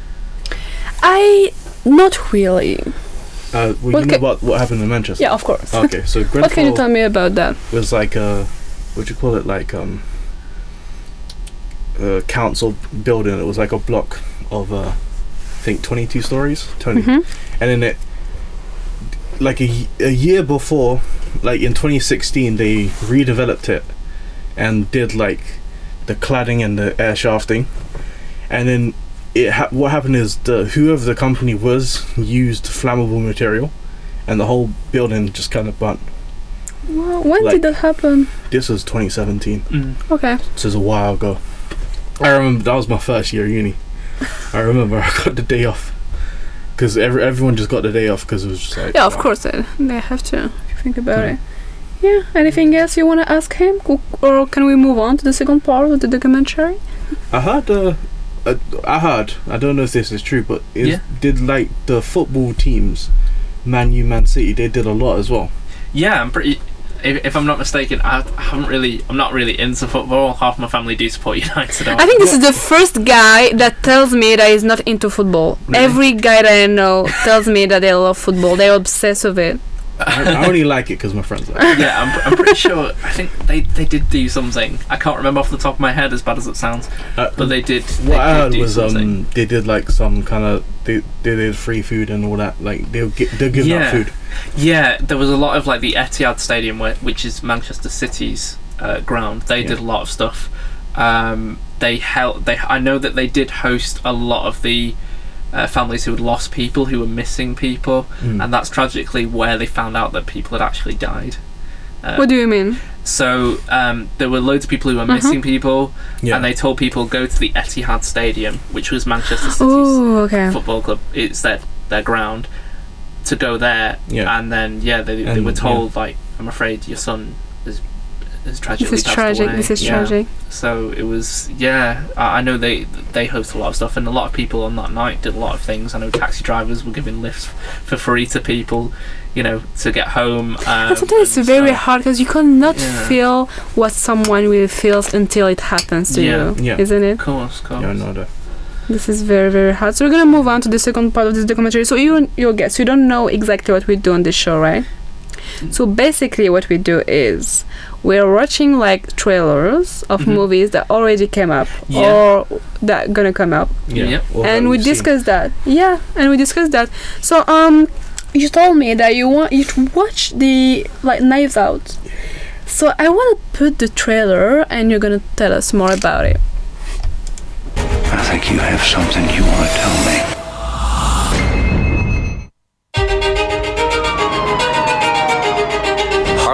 Not really. You know about what happened in Manchester? Yeah, of course. Okay, so Grenfell. What can you tell me about that? It was like a, what do you call it? Like a council building. It was like a block of I think 22 stories. And then it. Like a year before, like in 2016, they redeveloped it and did like the cladding and the air shafting, and then what happened is whoever the company was used flammable material, and the whole building just kind of burnt. Well, when did that happen? This was 2017. Okay. This is a while ago. I remember that was my first year of uni. I remember I got the day off. Because everyone just got the day off because it was just like... Yeah, of course they have to, if you think about it. Yeah, anything else you want to ask him? Or can we move on to the second part of the documentary? I heard, I don't know if this is true, but did like the football teams, Man U, Man City, they did a lot as well. Yeah, I'm pretty... If I'm not mistaken, I'm not really into football. Half my family do support United. I think this is the first guy that tells me that he's not into football. Really? Every guy that I know tells me that they love football. They're obsessed with it. I only like it because my friends like it. Yeah, I'm pretty sure. I think they did do something. I can't remember off the top of my head, as bad as it sounds. But they did. What I heard was they did like some kind of they did free food and all that. Like they'll give out food. Yeah, there was a lot of like the Etihad Stadium, which is Manchester City's ground. They did a lot of stuff. I know that they did host a lot of the families who had lost people, who were missing people, and that's tragically where they found out that people had actually died. What do you mean? So there were loads of people who were missing people, and they told people go to the Etihad Stadium, which was Manchester City's football club. It's their ground. To go there, and then they were told like, I'm afraid your son is tragically passed away. This is tragic. So it was I know they host a lot of stuff, and a lot of people on that night did a lot of things. I know taxi drivers were giving lifts for free to people, to get home. Sometimes it's very hard because you cannot feel what someone really feels until it happens to you, isn't it? Of course. Yeah, I know that. This is very, very hard. So we're gonna move on to the second part of this documentary. So your guest, you don't know exactly what we do on this show, right? So basically what we do is we're watching like trailers of movies that already came up or that gonna come up. And we discuss that. Yeah, and we discuss that. So you told me that you to watch the like Knives Out. So I wanna put the trailer and you're gonna tell us more about it. I think you have something you want to tell me.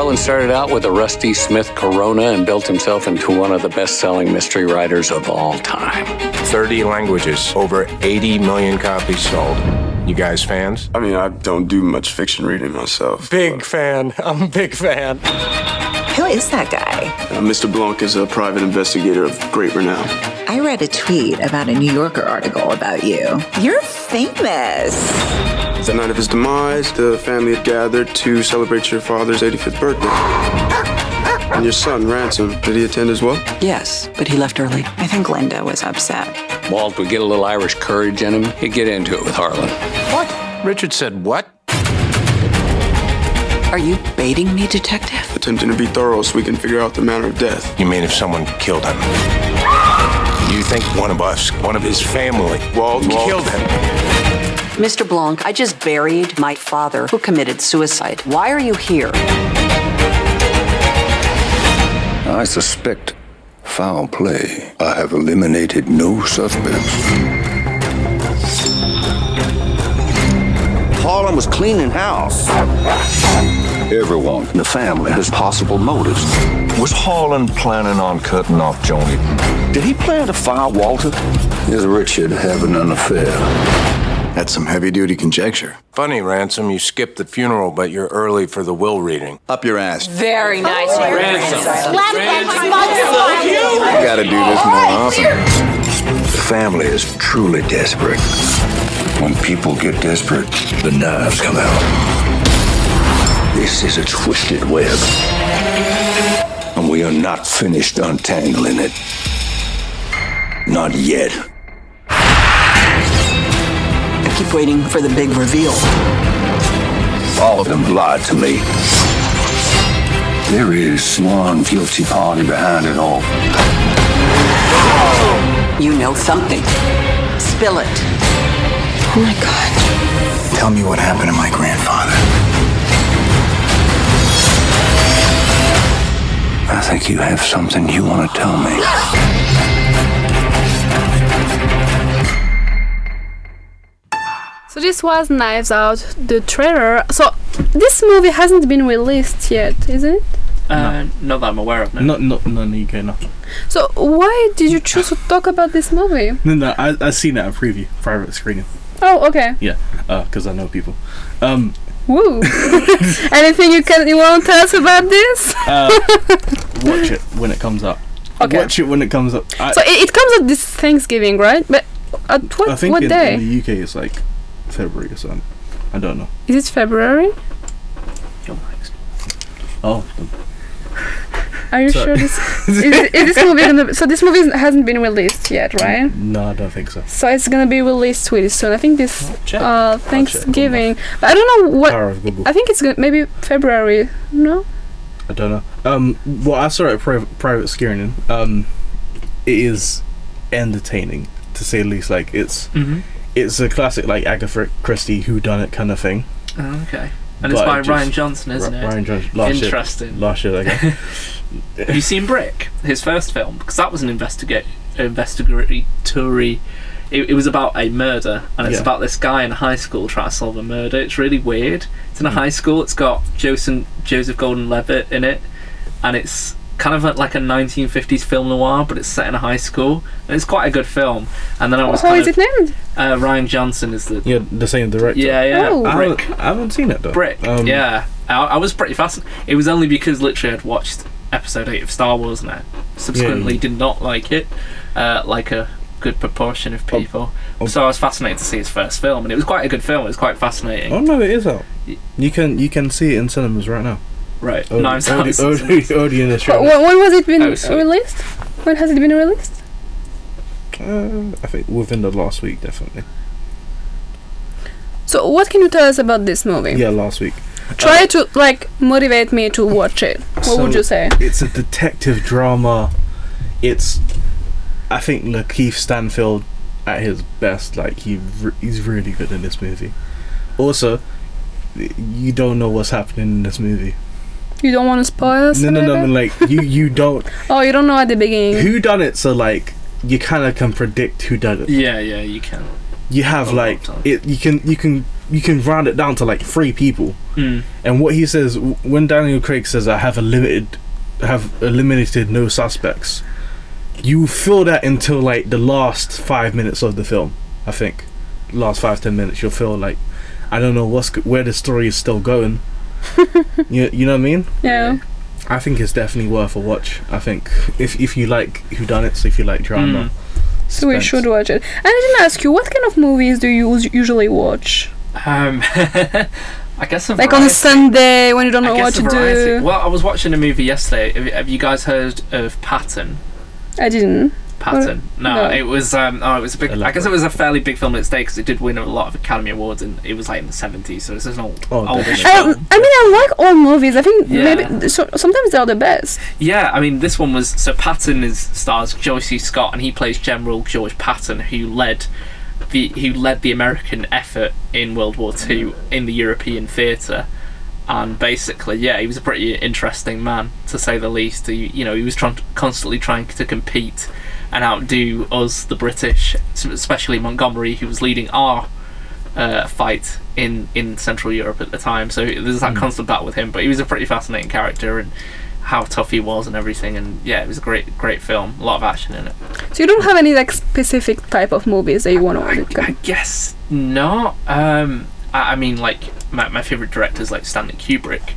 Harlan started out with a Rusty Smith Corona and built himself into one of the best-selling mystery writers of all time. 30 languages, over 80 million copies sold. You guys fans? I mean, I don't do much fiction reading myself. Big fan. I'm a big fan. Who is that guy? Mr. Blanc is a private investigator of great renown. I read a tweet about a New Yorker article about you. You're famous. The night of his demise, the family had gathered to celebrate your father's 85th birthday. And your son, Ransom, did he attend as well? Yes, but he left early. I think Linda was upset. Walt would get a little Irish courage in him. He'd get into it with Harlan. What? Richard said what? Are you baiting me, detective? Attempting to be thorough so we can figure out the manner of death. You mean if someone killed him? You think one of us, one of his family, Walt killed him? Mr. Blanc, I just buried my father who committed suicide. Why are you here? I suspect foul play. I have eliminated no suspects. Harlan was cleaning house. Everyone in the family has possible motives. Was Harlan planning on cutting off Joni? Did he plan to fire Walter? Is Richard having an affair? That's some heavy-duty conjecture. Funny, Ransom, you skipped the funeral, but you're early for the will reading. Up your ass. Very nice. Ransom. You gotta do this more often. The family is truly desperate. When people get desperate, the knives come out. This is a twisted web. And we are not finished untangling it. Not yet. I keep waiting for the big reveal. All of them lied to me. There is one guilty party behind it all. You know something. Spill it. Oh my God. Tell me what happened to my grandfather. I think you have something you want to tell me. So this was Knives Out, the trailer. So this movie hasn't been released yet, is it? Not that I'm aware of. No. Not in the UK, no. So why did you choose to talk about this movie? No, I seen it at preview, private screening. Oh, okay. Yeah, because I know people. Woo! Anything you want to tell us about this? Watch it when it comes up. Okay. Watch it when it comes up. So it comes up this Thanksgiving, right? But at I think what day? In the UK it's like February or something. I don't know. Is it February? Oh. Are you sure this is this movie gonna? So this movie hasn't been released yet, right? No, I don't think so. So it's gonna be released really soon. I think this Thanksgiving. But I don't know what. I think it's maybe February. No. I don't know. Well, I saw it at private screening. It is entertaining to say the least. Like it's a classic like Agatha Christie whodunit kind of thing. Oh, okay. And it's by Ryan Johnson, isn't it? Ryan Johnson. Interesting. Last year, okay. Have you seen Brick, his first film? Because that was an investigatory. It was about a murder, and it's about this guy in high school trying to solve a murder. It's really weird. It's in a high school. It's got Joseph Gordon-Levitt in it, and it's kind of like a 1950s film noir, but it's set in a high school, and it's quite a good film. And then I was. How is it named? Ryan Johnson is the. Yeah, the same director. Yeah. Oh. Brick. I haven't seen it though. Brick. Yeah, I was pretty fascinated. It was only because literally I'd watched Episode 8 of Star Wars, and I subsequently did not like it, like a good proportion of people. So I was fascinated to see his first film, and it was quite a good film. It was quite fascinating. Oh no, it is out. You can see it in cinemas right now. Right. Knives Out. Already in the show. When was it been released? When has it been released? I think within the last week, definitely. So what can you tell us about this movie? Yeah, last week. Try to motivate me to watch it. What would you say? It's a detective drama. I think Lakeith Stanfield at his best. Like he's really good in this movie. Also, you don't know what's happening in this movie. You don't want to spoil us? No. Like you don't. Oh, you don't know at the beginning. Who done it? So like you kind of can predict who done it. Yeah, you can. you have like it. You can round it down to like 3 people. And what he says when Daniel Craig says, "I have eliminated no suspects," you feel that until like the last 5 minutes of the film. I think last 5-10 minutes, you'll feel like, I don't know where the story is still going. you know what I mean? Yeah. I think it's definitely worth a watch. I think if you like whodunits, if you like drama, so we should watch it. And I didn't ask you, what kind of movies do you usually watch? I guess like on a Sunday when you don't know what to do. Well, I was watching a movie yesterday. Have you guys heard of Patton? I didn't. Patton. No, it was. It was a big. I guess it was a fairly big film in its day because it did win a lot of Academy Awards, and it was like in the 70s. So it's an oldish film. I mean, I like old movies. I think maybe sometimes they're the best. Yeah, I mean, this one was. So Patton stars Joy C. Scott, and he plays General George Patton, who led the American effort in World War II in the European theatre. And basically, he was a pretty interesting man, to say the least. He was constantly trying to compete and outdo us, the British, especially Montgomery, who was leading our fight in Central Europe at the time. So there's that constant battle with him. But he was a pretty fascinating character, and how tough he was and everything. And it was a great film. A lot of action in it. So you don't have any like specific type of movies that you want to watch? I guess not. I mean, like my favorite directors like Stanley Kubrick.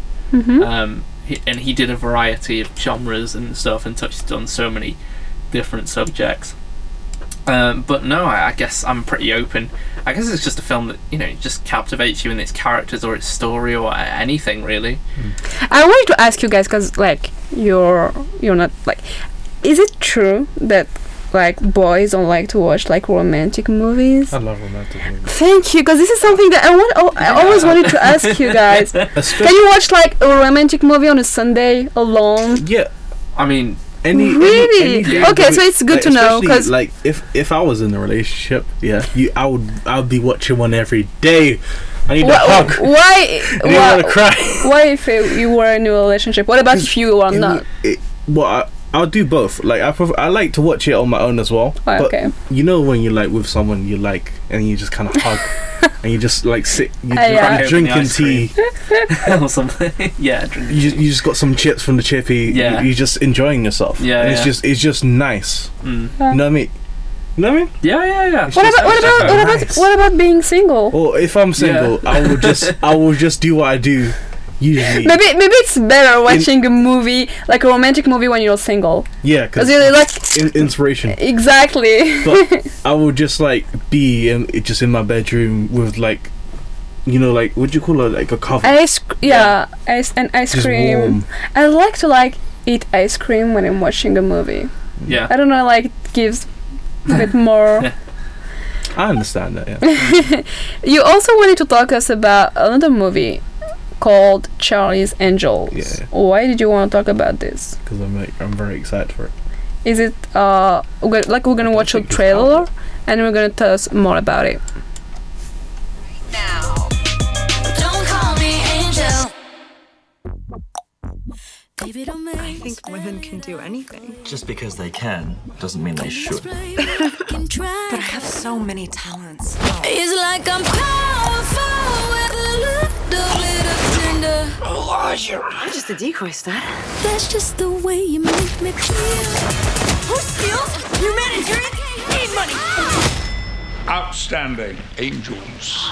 And he did a variety of genres and stuff, and touched on so many different subjects. But no, I guess I'm pretty open. I guess it's just a film that just captivates you in its characters or its story or anything really. I wanted to ask you guys, because like you're not like, is it true that like boys don't like to watch like romantic movies? I love romantic movies. Thank you, because this is something that I always wanted to ask you guys. Can you watch like a romantic movie on a Sunday alone? Yeah, I mean, really? Okay, so it's good to know, because like if I was in a relationship, I would be watching one every day. I need a hug. Why? I want to cry. Why if you were in a relationship? What about if you are not? I'll do both. Like I like to watch it on my own as well. Oh, but okay. You know when you're like with someone you like and you just kind of hug and you just like sit, you're drinking tea or something. Drinking you just got some chips from the chippy. You're just enjoying yourself. It's just nice. You know what I mean? You know what I mean? Yeah. What about being single? Well, if I'm single, I will just do what I do. Usually. Maybe it's better watching a movie, like a romantic movie, when you're single. Yeah, because you're like inspiration. Exactly. But I would just like be in my bedroom with like, like what do you call it, like a cover? Ice cream. Warm. I like to eat ice cream when I'm watching a movie. Yeah. I don't know, like it gives a bit more. I understand that. Yeah. You also wanted to talk to us about another movie called Charlie's Angels. Yeah. Why did you want to talk about this? Because I'm very excited for it. Is it we're gonna watch a trailer and we're gonna tell us more about it. Now. Don't call me angel. I think women can do anything. Just because they can doesn't mean they should. But I have so many talents. It's like I'm powerful with a little bit of tender. Elijah. I'm just a decoy star. That's just the way you make me feel. Who steals humanitarian aid money? Outstanding angels.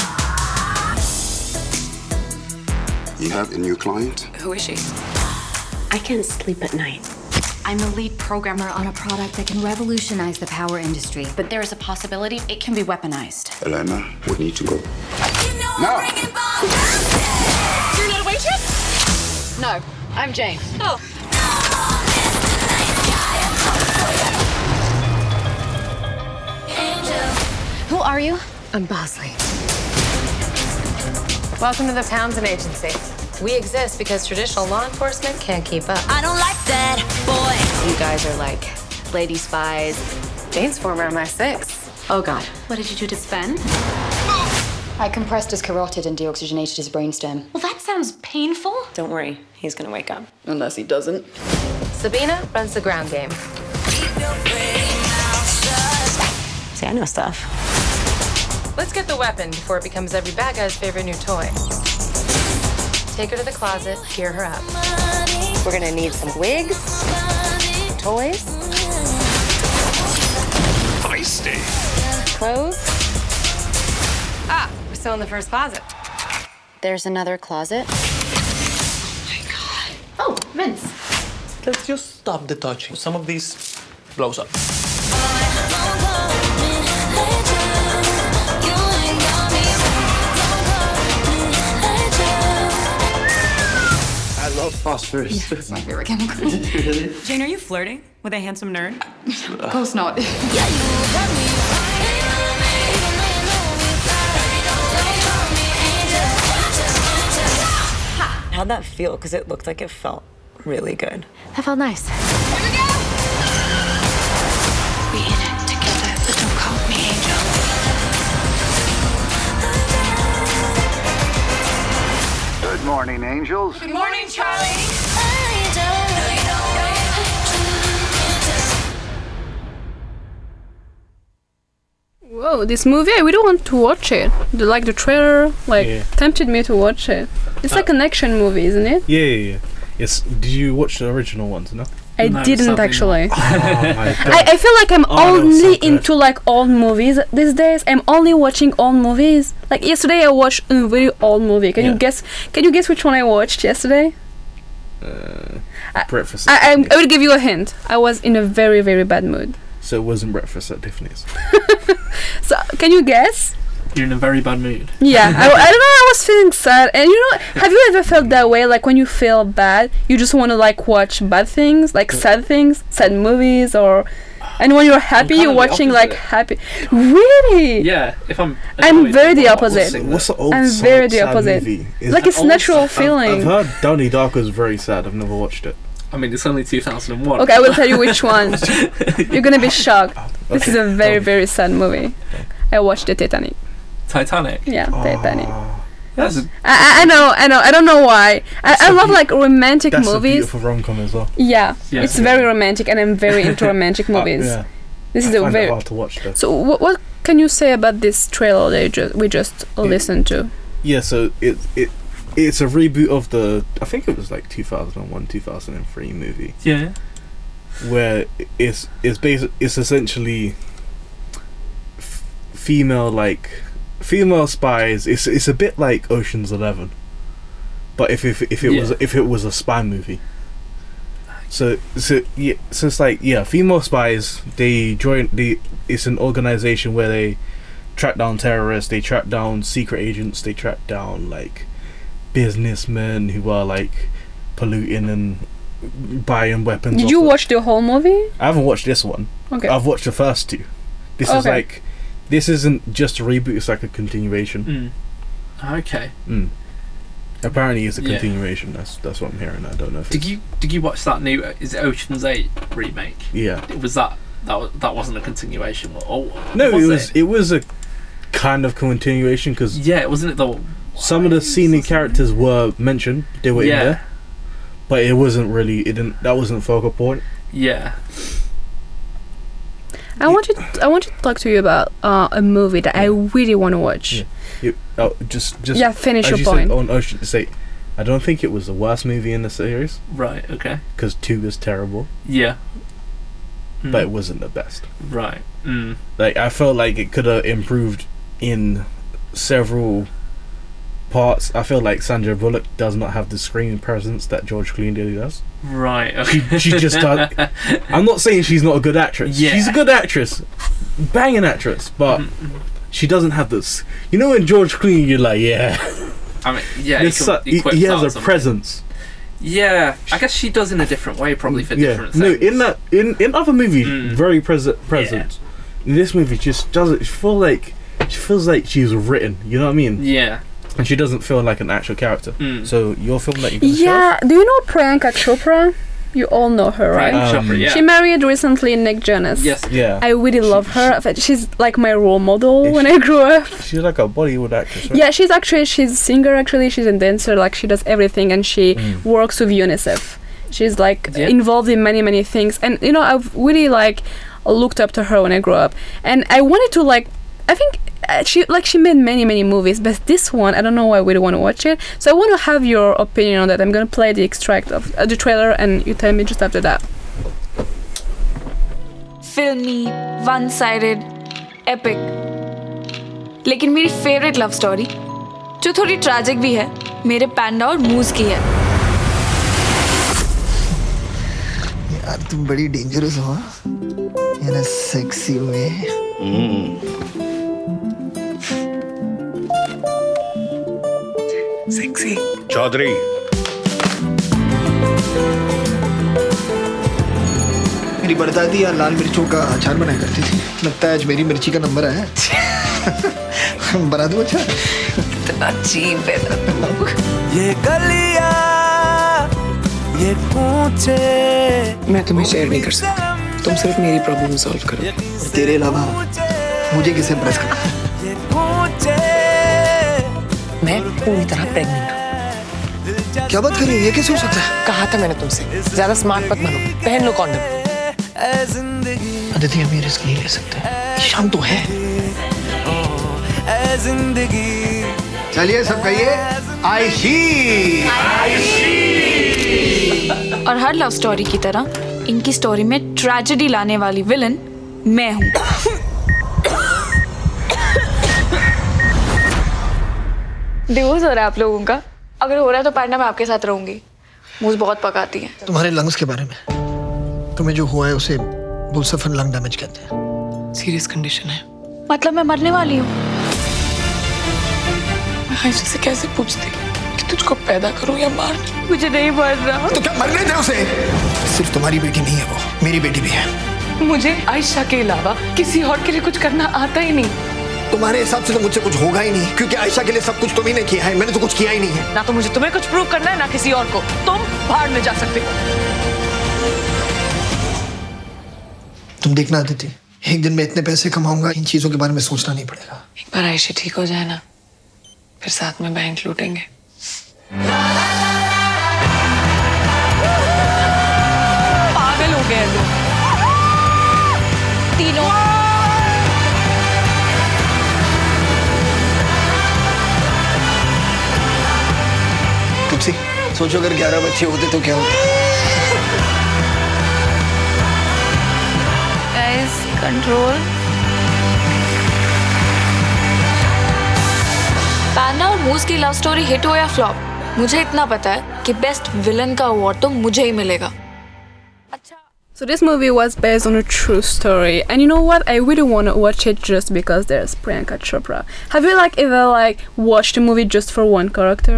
You have a new client? Who is she? I can't sleep at night. I'm the lead programmer on a product that can revolutionize the power industry, but there is a possibility it can be weaponized. Elena, we need to go. Now! You're not a waitress? No, I'm Jane. Oh. Who are you? I'm Bosley. Welcome to the Townsend Agency. We exist because traditional law enforcement can't keep up. I don't like that, boy. You guys are like lady spies. Jane's former MI6. Oh God. What did you do to Sven? I compressed his carotid and deoxygenated his brainstem. Well, that sounds painful. Don't worry, he's gonna wake up. Unless he doesn't. Sabina runs the ground game. See, I know stuff. Let's get the weapon before it becomes every bad guy's favorite new toy. Take her to the closet, gear her up. We're gonna need some wigs, toys, Feisty. clothes. Ah, we're still in the first closet. There's another closet. Oh, mints. Let's just stop the touching. Some of these blows up. I love phosphorus. Yeah, it's my favorite chemical. Really? Jane, are you flirting with a handsome nerd? Of course not. How'd that feel? Because it looked like it felt really good. That felt nice. We in it together, but don't call me Angel. Good morning, angels. Good morning, Charlie. Whoa, this movie, I really want to watch it. The trailer, tempted me to watch it. It's like an action movie, isn't it? Yeah. Yes. Did you watch the original ones? No. I didn't actually. Oh, my God. I feel like I'm only so into like old movies these days. I'm only watching old movies. Like yesterday, I watched a very old movie. Can you guess? Can you guess which one I watched yesterday? Breakfast. I will give you a hint. I was in a very, very bad mood. So it wasn't Breakfast at Tiffany's. So can you guess? You're in a very bad mood. Yeah, I don't know. I was feeling sad, and have you ever felt that way? Like when you feel bad, you just want to like watch bad things, like sad things, sad movies, and when you're happy, you're watching like happy. Really? Yeah. If I'm very the opposite. What's the old I'm very the sad opposite. movie? Like it's natural feeling. I've heard Donnie Darko's very sad. I've never watched it. I mean, it's only 2001. Okay, I will tell you which one. You're gonna be shocked. This is a very, very sad movie. I watched the Titanic. Titanic? Yeah, Titanic. I know. I don't know why. I love like romantic That's movies. That's a beautiful rom-com as well. Yeah, it's very romantic, and I'm very into romantic movies. Yeah. This is I a find very it hard to watch though. So what can you say about this trailer that we just listened to? Yeah, so it's a reboot of the, I think it was like 2001, 2003 movie. Yeah. Where it's essentially female spies. It's a bit like Ocean's 11, but if it was a spy movie. So it's like female spies. They join it's an organization where they track down terrorists. They track down secret agents. They track down like businessmen who are like polluting and buying weapons. Did you watch the whole movie? I haven't watched this one. Okay. I've watched the first two. This is like, this isn't just a reboot, it's like a continuation. Okay. Apparently it's a continuation. That's what I'm hearing. I don't know if Did you watch that new is it Ocean's 8 remake? Yeah. Was that wasn't a continuation? No, it was a kind of continuation because wasn't it some of the senior characters were mentioned. They were in there, but it wasn't really. That wasn't the focal point. Yeah. I want to talk to you about a movie that I really want to watch. Just finish your you point. Said on Ocean's 8, I don't think it was the worst movie in the series. Right. Okay. Because 2 is terrible. Yeah. But it wasn't the best. Right. Like I felt like it could have improved in several parts. I feel like Sandra Bullock does not have the screen presence that George Clooney does. Right. Okay. She just does. I'm not saying she's not a good actress. Yeah. She's a good actress, banging actress, but she doesn't have this. You know, when George Clooney, you're like, I mean, he has a presence. Yeah, I guess she does in a different way, probably for different things. No, in other movies, very present. In this movie, just doesn't feel like. She feels like she's written. You know what I mean? Yeah. And she doesn't feel like an actual character. So your film that you're gonna show? Do you know Priyanka Chopra? You all know her, right? Chopra, yeah. She married recently Nick Jonas. Yes. Yeah. I really love her. She's like my role model when I grew up. She's like a Bollywood actress, right? Yeah, she's a singer actually. She's a dancer. Like she does everything, and she works with UNICEF. She's like involved in many things, and I've really like looked up to her when I grew up, and I wanted to like. I think she made many movies, but this one I don't know why we don't want to watch it. So I want to have your opinion on that. I'm gonna play the extract of the trailer, and you tell me just after that. Filmy, one-sided, epic. लेकिन मेरी favourite love story जो थोड़ी tragic भी है मेरे पैंडा और मूस की है। यार तुम बड़ी डेंजरस हो in a sexy way. Sexy Chaudhary मेरी बरदादी यार लाल मिर्चों का अचार बनाया करती थी। लगता है आज मेरी मिर्ची का नंबर आया। बना दूं अच्छा? इतना अजीब है ये गलियां ये कूचे। मैं तुम्हें शेयर नहीं कर सकता, तुम सिर्फ मेरी प्रॉब्लम सॉल्व करो। तेरे अलावा मुझे किसे इम्प्रेस करना? मैं पूरी तरह प्रेग्नेंट हूँ। क्या बात कर रही है? ये कैसे हो सकता है? कहा था मैंने तुमसे, ज्यादा स्मार्ट मत बनो, पहन लो कॉन्डम। अदिति हम ये रिस्क नहीं ले सकते, शाम तो है। चलिए सब कहिए आयशी। और हर लव स्टोरी की तरह इनकी स्टोरी में ट्रेजेडी लाने वाली विलन मैं हूँ। डिवोर्स हो रहा है आप लोगों का? अगर हो रहा है तो पार्टनर मैं आपके साथ रहूंगी। मुझे बहुत पकाती है। तुम्हारे लंग्स के बारे में, तुम्हें जो हुआ है उसे बुलसफन लंग डैमेज कहते हैं। सीरियस कंडीशन है। मतलब मैं मरने वाली हूँ। मैं आयशा से कैसे पूछती कि तुझको पैदा करूं या मार? मुझे नहीं मर रहा। तो क्या मरने दे उसे? सिर्फ तुम्हारी बेटी नहीं है वो, मेरी बेटी भी है। मुझे आयशा के अलावा किसी और के लिए कुछ करना आता ही नहीं। तुम्हारे हिसाब से तो मुझसे कुछ होगा ही नहीं, क्योंकि आयशा के लिए सब कुछ तुम ही ने किया है, मैंने तो कुछ किया ही नहीं है। ना तो मुझे तुम्हें कुछ प्रूव करना है ना किसी और को। तुम बाहर में जा सकते हो। तुम देखना आदिति, एक दिन मैं इतने पैसे कमाऊंगा, इन चीजों के बारे में सोचना नहीं पड़ेगा। एक बार आयशा ठीक हो जाए ना, फिर साथ में बैंक लूटेंगे। पागल हो गए लोग तीनों। तुझसे सोचो अगर 11 बच्चे होते तो क्या होता? Guys control. पैंडा और मूस की लव स्टोरी हिट हो या फ्लॉप, मुझे इतना पता है कि बेस्ट विलन का अवार्ड तो मुझे ही मिलेगा। So this movie was based on a true story, and you know what? I really want to watch it just because there's Priyanka Chopra. Have you ever watched a movie just for one character?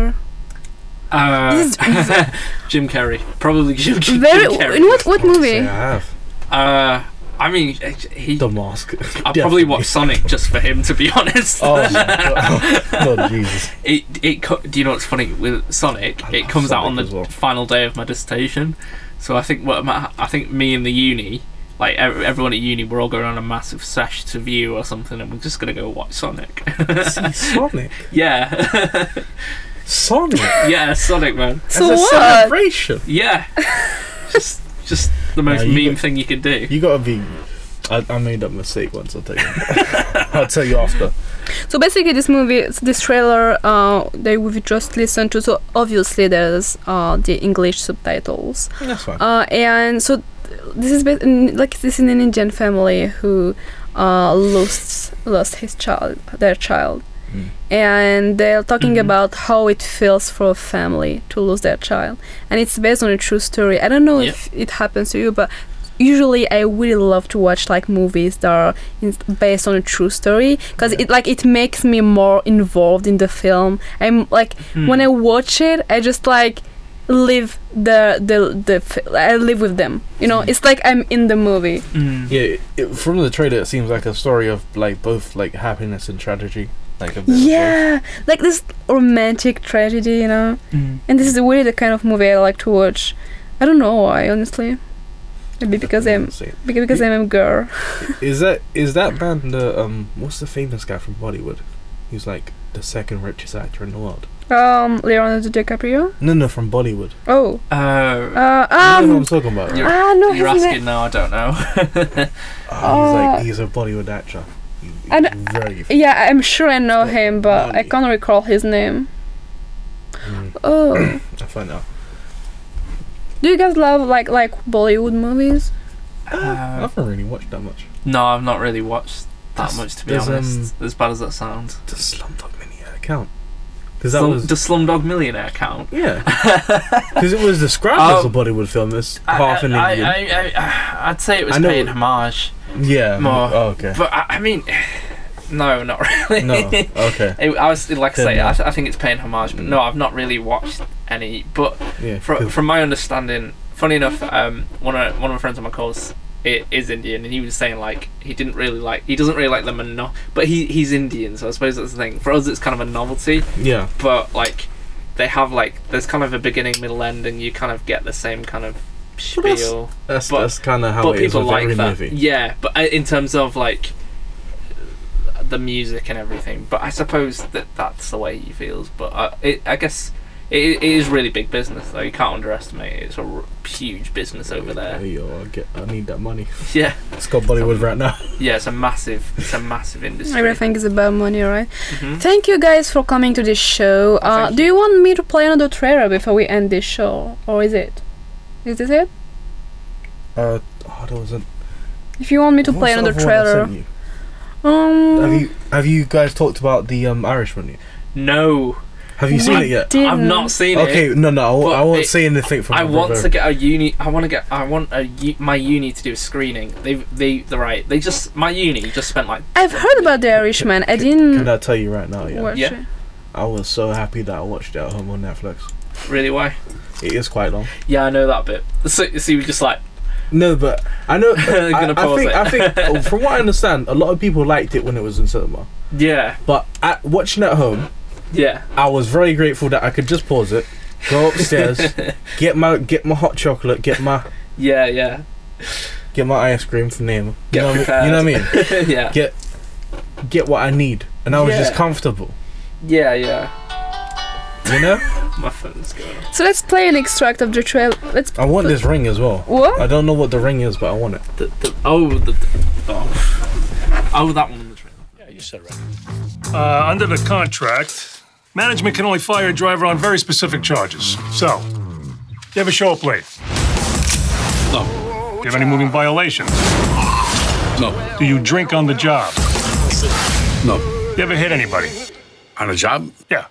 Jim Carrey, probably Jim Carrey. In what movie? Yeah, I have. I mean, The Mask. I'll probably watch Sonic just for him, to be honest. Oh my God. Oh Jesus. Do you know what's funny with Sonic? It comes out on the final day of my dissertation. So I think me and the uni, everyone at uni, we're all going on a massive sesh to view or something, and we're just gonna go watch Sonic. See Sonic? Yeah. Sonic? Yeah, Sonic, man. So it's a celebration. Yeah. Just the most meme thing you could do. You gotta be. I made that mistake once. I'll tell you. I'll tell you after. So basically, this trailer, we've just listened to. So obviously, there's the English subtitles. That's fine. And so this is this is an Indian family who lost their child. And they're talking about how it feels for a family to lose their child, and it's based on a true story. I don't know if it happens to you, but usually I really love to watch movies that are based on a true story, because it makes me more involved in the film. I'm when I watch it, I just live I live with them. It's like I'm in the movie. Yeah, from the trailer, it seems like a story of both happiness and tragedy. This romantic tragedy, and this is really the kind of movie I like to watch. I don't know why, honestly. Maybe because I'm a girl. Is that man what's the famous guy from Bollywood? He's the second richest actor in the world. Leonardo DiCaprio? No, from Bollywood. Oh. You know what I'm talking about, right? You're asking now, I don't know. He's a Bollywood actor. And Very. yeah, I'm sure I know him, but I can't recall his name. Oh. I find out. Do you guys love like Bollywood movies? I haven't really watched that much. No, I've not really watched that much, to be there's, honest. As bad as that sounds. Does Slumdog Millionaire count? Because that was Does Slumdog Millionaire count? Yeah. Because it was described as a Bollywood film. It's half in Indian. I'd say it was paying homage. Yeah. More. Oh, okay. But I mean, no, not really. No. Okay. I was like I say, I think it's paying homage, but no, I've not really watched any. But from my understanding, funny enough, one of my friends on my course is Indian, and he was saying like he doesn't really like them, but he's Indian, so I suppose that's the thing. For us, it's kind of a novelty. Yeah. But like they have there's kind of a beginning, middle, end, and you kind of get the same kind of spiel. That's kind of how it is with every movie. Yeah, but in terms of like the music and everything, but I suppose that's the way he feels. But I guess it is really big business, though. You can't underestimate it. It's a huge business over there. I need that money. Yeah, it's got Bollywood right now. Yeah, it's a massive industry. Everything is about money, right? Mm-hmm. Thank you guys for coming to this show. Do you want me to play another trailer before we end this show, or is this it? There wasn't. If you want me to play another trailer. Have you guys talked about the Irishman yet? No. Have you seen it yet? I've not seen it. Okay, no, I won't say anything from. I want to get a uni. I want my uni to do a screening. They just my uni just spent like. I've heard about the Irishman. I didn't. Can I tell you right now? Yeah. Watch it. I was so happy that I watched it at home on Netflix. Really? Why? It is quite long. Yeah, I know that bit. So we're just like. No, but I know. I think from what I understand, a lot of people liked it when it was in cinema. Yeah. But watching at home. Yeah. I was very grateful that I could just pause it, go upstairs, get my hot chocolate, get my get my ice cream from Neymar. You know what I mean? Yeah. Get what I need, and I was just comfortable. Yeah. You know? My phone's going on. So let's play an extract of the trailer. I want this ring as well. What? I don't know what the ring is, but I want it. That one in the trailer. Yeah, you said it right. Under the contract, management can only fire a driver on very specific charges. So, you ever show up late? No. Do you have any moving violations? No. Do you drink on the job? No. You ever hit anybody? On a job? Yeah.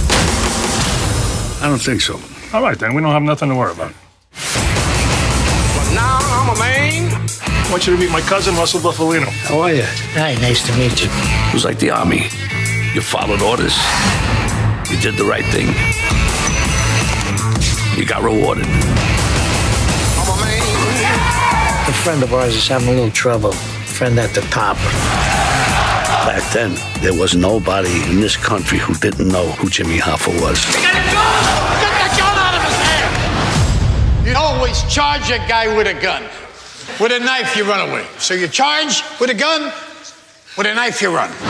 I don't think so. All right, then. We don't have nothing to worry about. But now I'm a man. I want you to meet my cousin, Russell Buffalino. How are you? Hi, nice to meet you. It was like the army. You followed orders. You did the right thing. You got rewarded. I'm a man. A friend of ours is having a little trouble. Friend at the top. Back then, there was nobody in this country who didn't know who Jimmy Hoffa was. Get the gun out of his hand! You always charge a guy with a gun. With a knife, you run away. So you charge with a gun, with a knife, you run.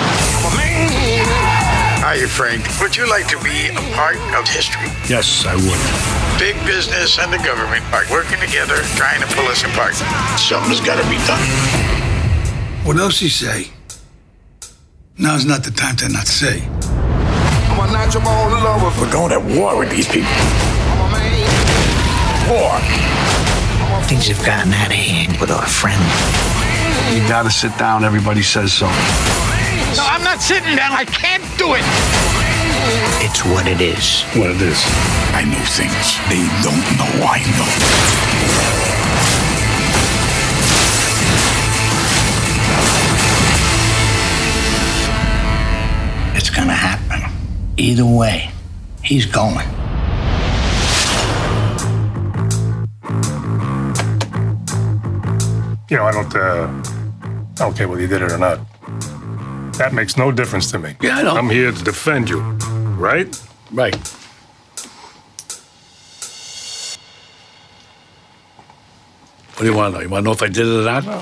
Hi, Frank. Would you like to be a part of history? Yes, I would. Big business and the government are working together, trying to pull us apart. Something's got to be done. What else you say? Now's not the time to not say. I'm a natural lover. We're going to war with these people. War. Things have gotten out of hand with our friend. You gotta sit down. Everybody says so. No, I'm not sitting down. I can't do it. It's what it is. What it is. I know things they don't know I know. It's gonna happen. Either way, he's going. You know, I don't care whether you did it or not. That makes no difference to me. Yeah, I know. I'm here to defend you, right? Right. What do you want to know? You want to know if I did it or not? No.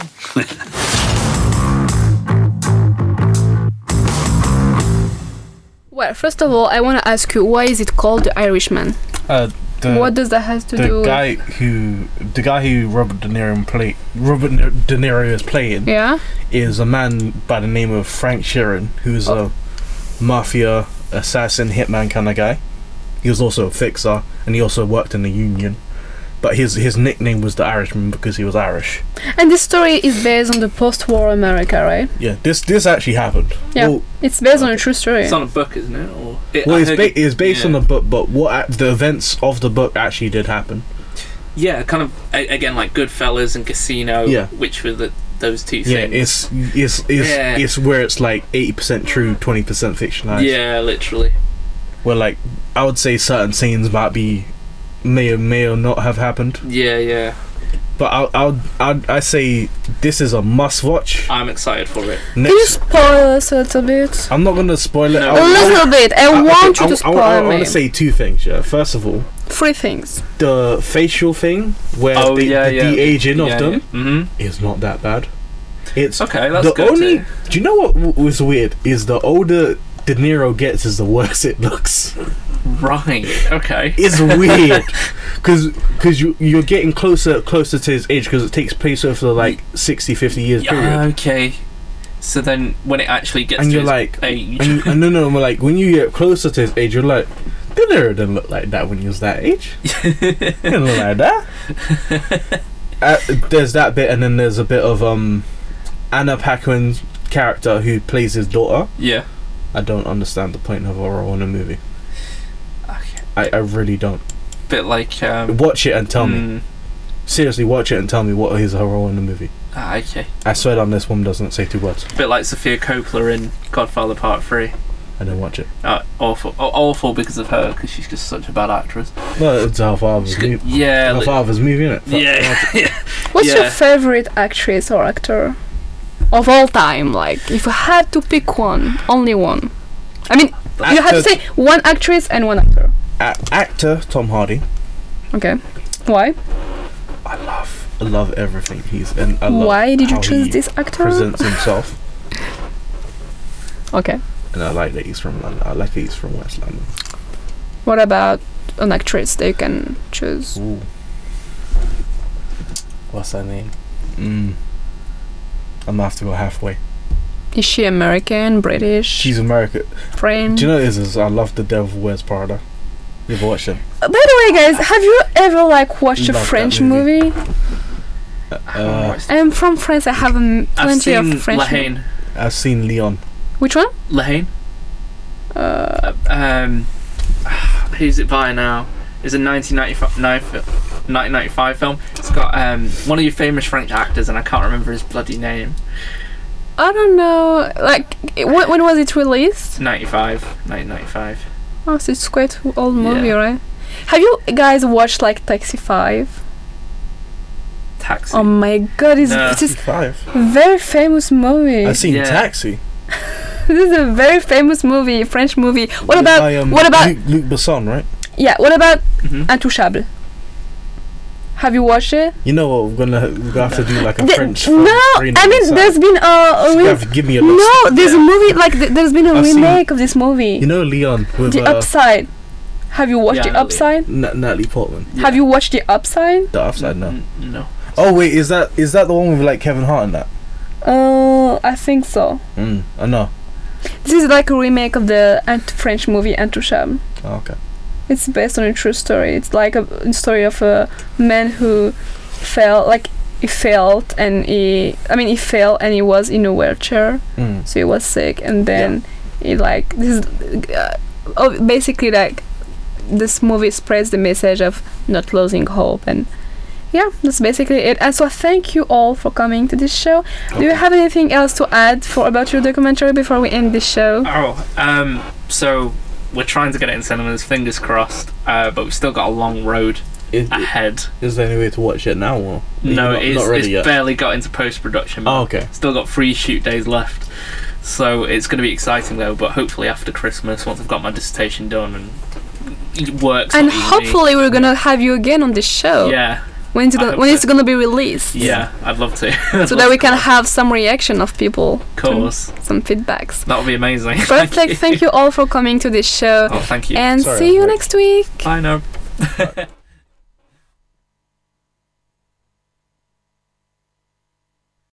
Well, first of all, I want to ask you, why is it called The Irishman? What does that have to do? The guy who Robert De Niro is playing. Yeah. Is a man by the name of Frank Sheeran, who's a mafia assassin hitman kind of guy. He was also a fixer, and he also worked in the union. But his nickname was the Irishman because he was Irish. And this story is based on the post-war America, right? Yeah, this actually happened. Yeah, well, it's based on a true story. It's on a book, isn't it? Or it's based on the book, but the events of the book actually did happen. Yeah, kind of again like Goodfellas and Casino, which were those two things. Yeah, it's where it's like 80% true, 20% fictionalized. Yeah, literally. Where like I would say certain scenes may or not have happened. Yeah. But I say this is a must watch. I'm excited for it. Can you spoil us a little bit? I'm not gonna spoil it. A little bit. I want you to spoil me. I want to say two things. Yeah. First of all, 3 things. The facial thing where the de-aging of them is not that bad. It's okay. That's the good only. too. Do you know what was weird? Is the older De Niro gets, is the worse it looks. Right. Okay. It's weird because you're getting closer to his age because it takes place over like 60-50 years period. Okay. So then when it actually gets and to you're his like age, and no, like when you get closer to his age, you're like, De Niro didn't look like that when he was that age. He didn't look like that. There's that bit, and then there's a bit of Anna Paquin's character who plays his daughter. Yeah. I don't understand the point of her role in a movie. Okay. I really don't. Bit like watch it and tell me. Seriously, watch it and tell me what is her role in the movie. Okay. I swear on this woman doesn't say 2 words. Bit like Sofia Coppola in Godfather Part 3. I didn't watch it. Awful because of her, because she's just such a bad actress. No, it's her father's movie. Yeah. Her father's movie, innit? Yeah. What's your favorite actress or actor of all time? Like, if you had to pick one, only one. I mean, you have to say one actress and one actor. Actor Tom Hardy. Okay. Why? I love everything he's in. Why did you choose this actor? Presents himself. Okay. And I like that he's from London. I like that he's from West London. What about an actress that you can choose? Ooh. What's her name? I'm gonna have to go halfway. Is she American, British? She's American. French? Do you know what it is? I love The Devil Wears Prada. You've watched it? By the way, guys, have you ever watched a French movie? I'm from France. I have plenty of French. Lahane. I've seen Leon. Which one? Lahane. Who's it by now? It's a 1995 film. It's got one of your famous French actors, and I can't remember his bloody name. I don't know. Like, when was it released? 1995. Oh, so it's quite an old movie, right? Have you guys watched Taxi 5? Taxi. Oh my god, it's a very famous movie. I've seen Taxi. This is a very famous movie, French movie. What about Luc Besson, right? Yeah. What about Intouchable? Have you watched it? You know what? We're gonna have to do like a French. No, I mean there's been give me a look. No, there's a movie there's been a remake of this movie. You know Leon with The Upside. Have you watched The Upside? Natalie Portman. Yeah. Have you watched The Upside? The Upside, no. No. Oh wait, is that the one with Kevin Hart in that? I think so. I know. This is like a remake of the French movie Intouchable. Oh, okay. It's based on a true story. It's like a story of a man who fell, he failed and he fell and he was in a wheelchair, so he was sick, and then basically this movie spreads the message of not losing hope, and yeah, that's basically it. And so thank you all for coming to this show. Okay. Do you have anything else to add about your documentary before we end this show? So we're trying to get it in cinemas, fingers crossed, but we've still got a long road ahead. Is there any way to watch it now? Or no, it's barely got into post-production. Oh, okay. Still got 3 shoot days left. So it's going to be exciting though, but hopefully after Christmas, once I've got my dissertation done and it works. And hopefully we're going to have you again on this show. Yeah. When it's going to be released. Yeah, I'd love to. So that we can have some reaction of people. Of course. Some feedbacks. That would be amazing. Perfect. Thank you all for coming to this show. Oh, thank you. And see you next week. Bye now. Right.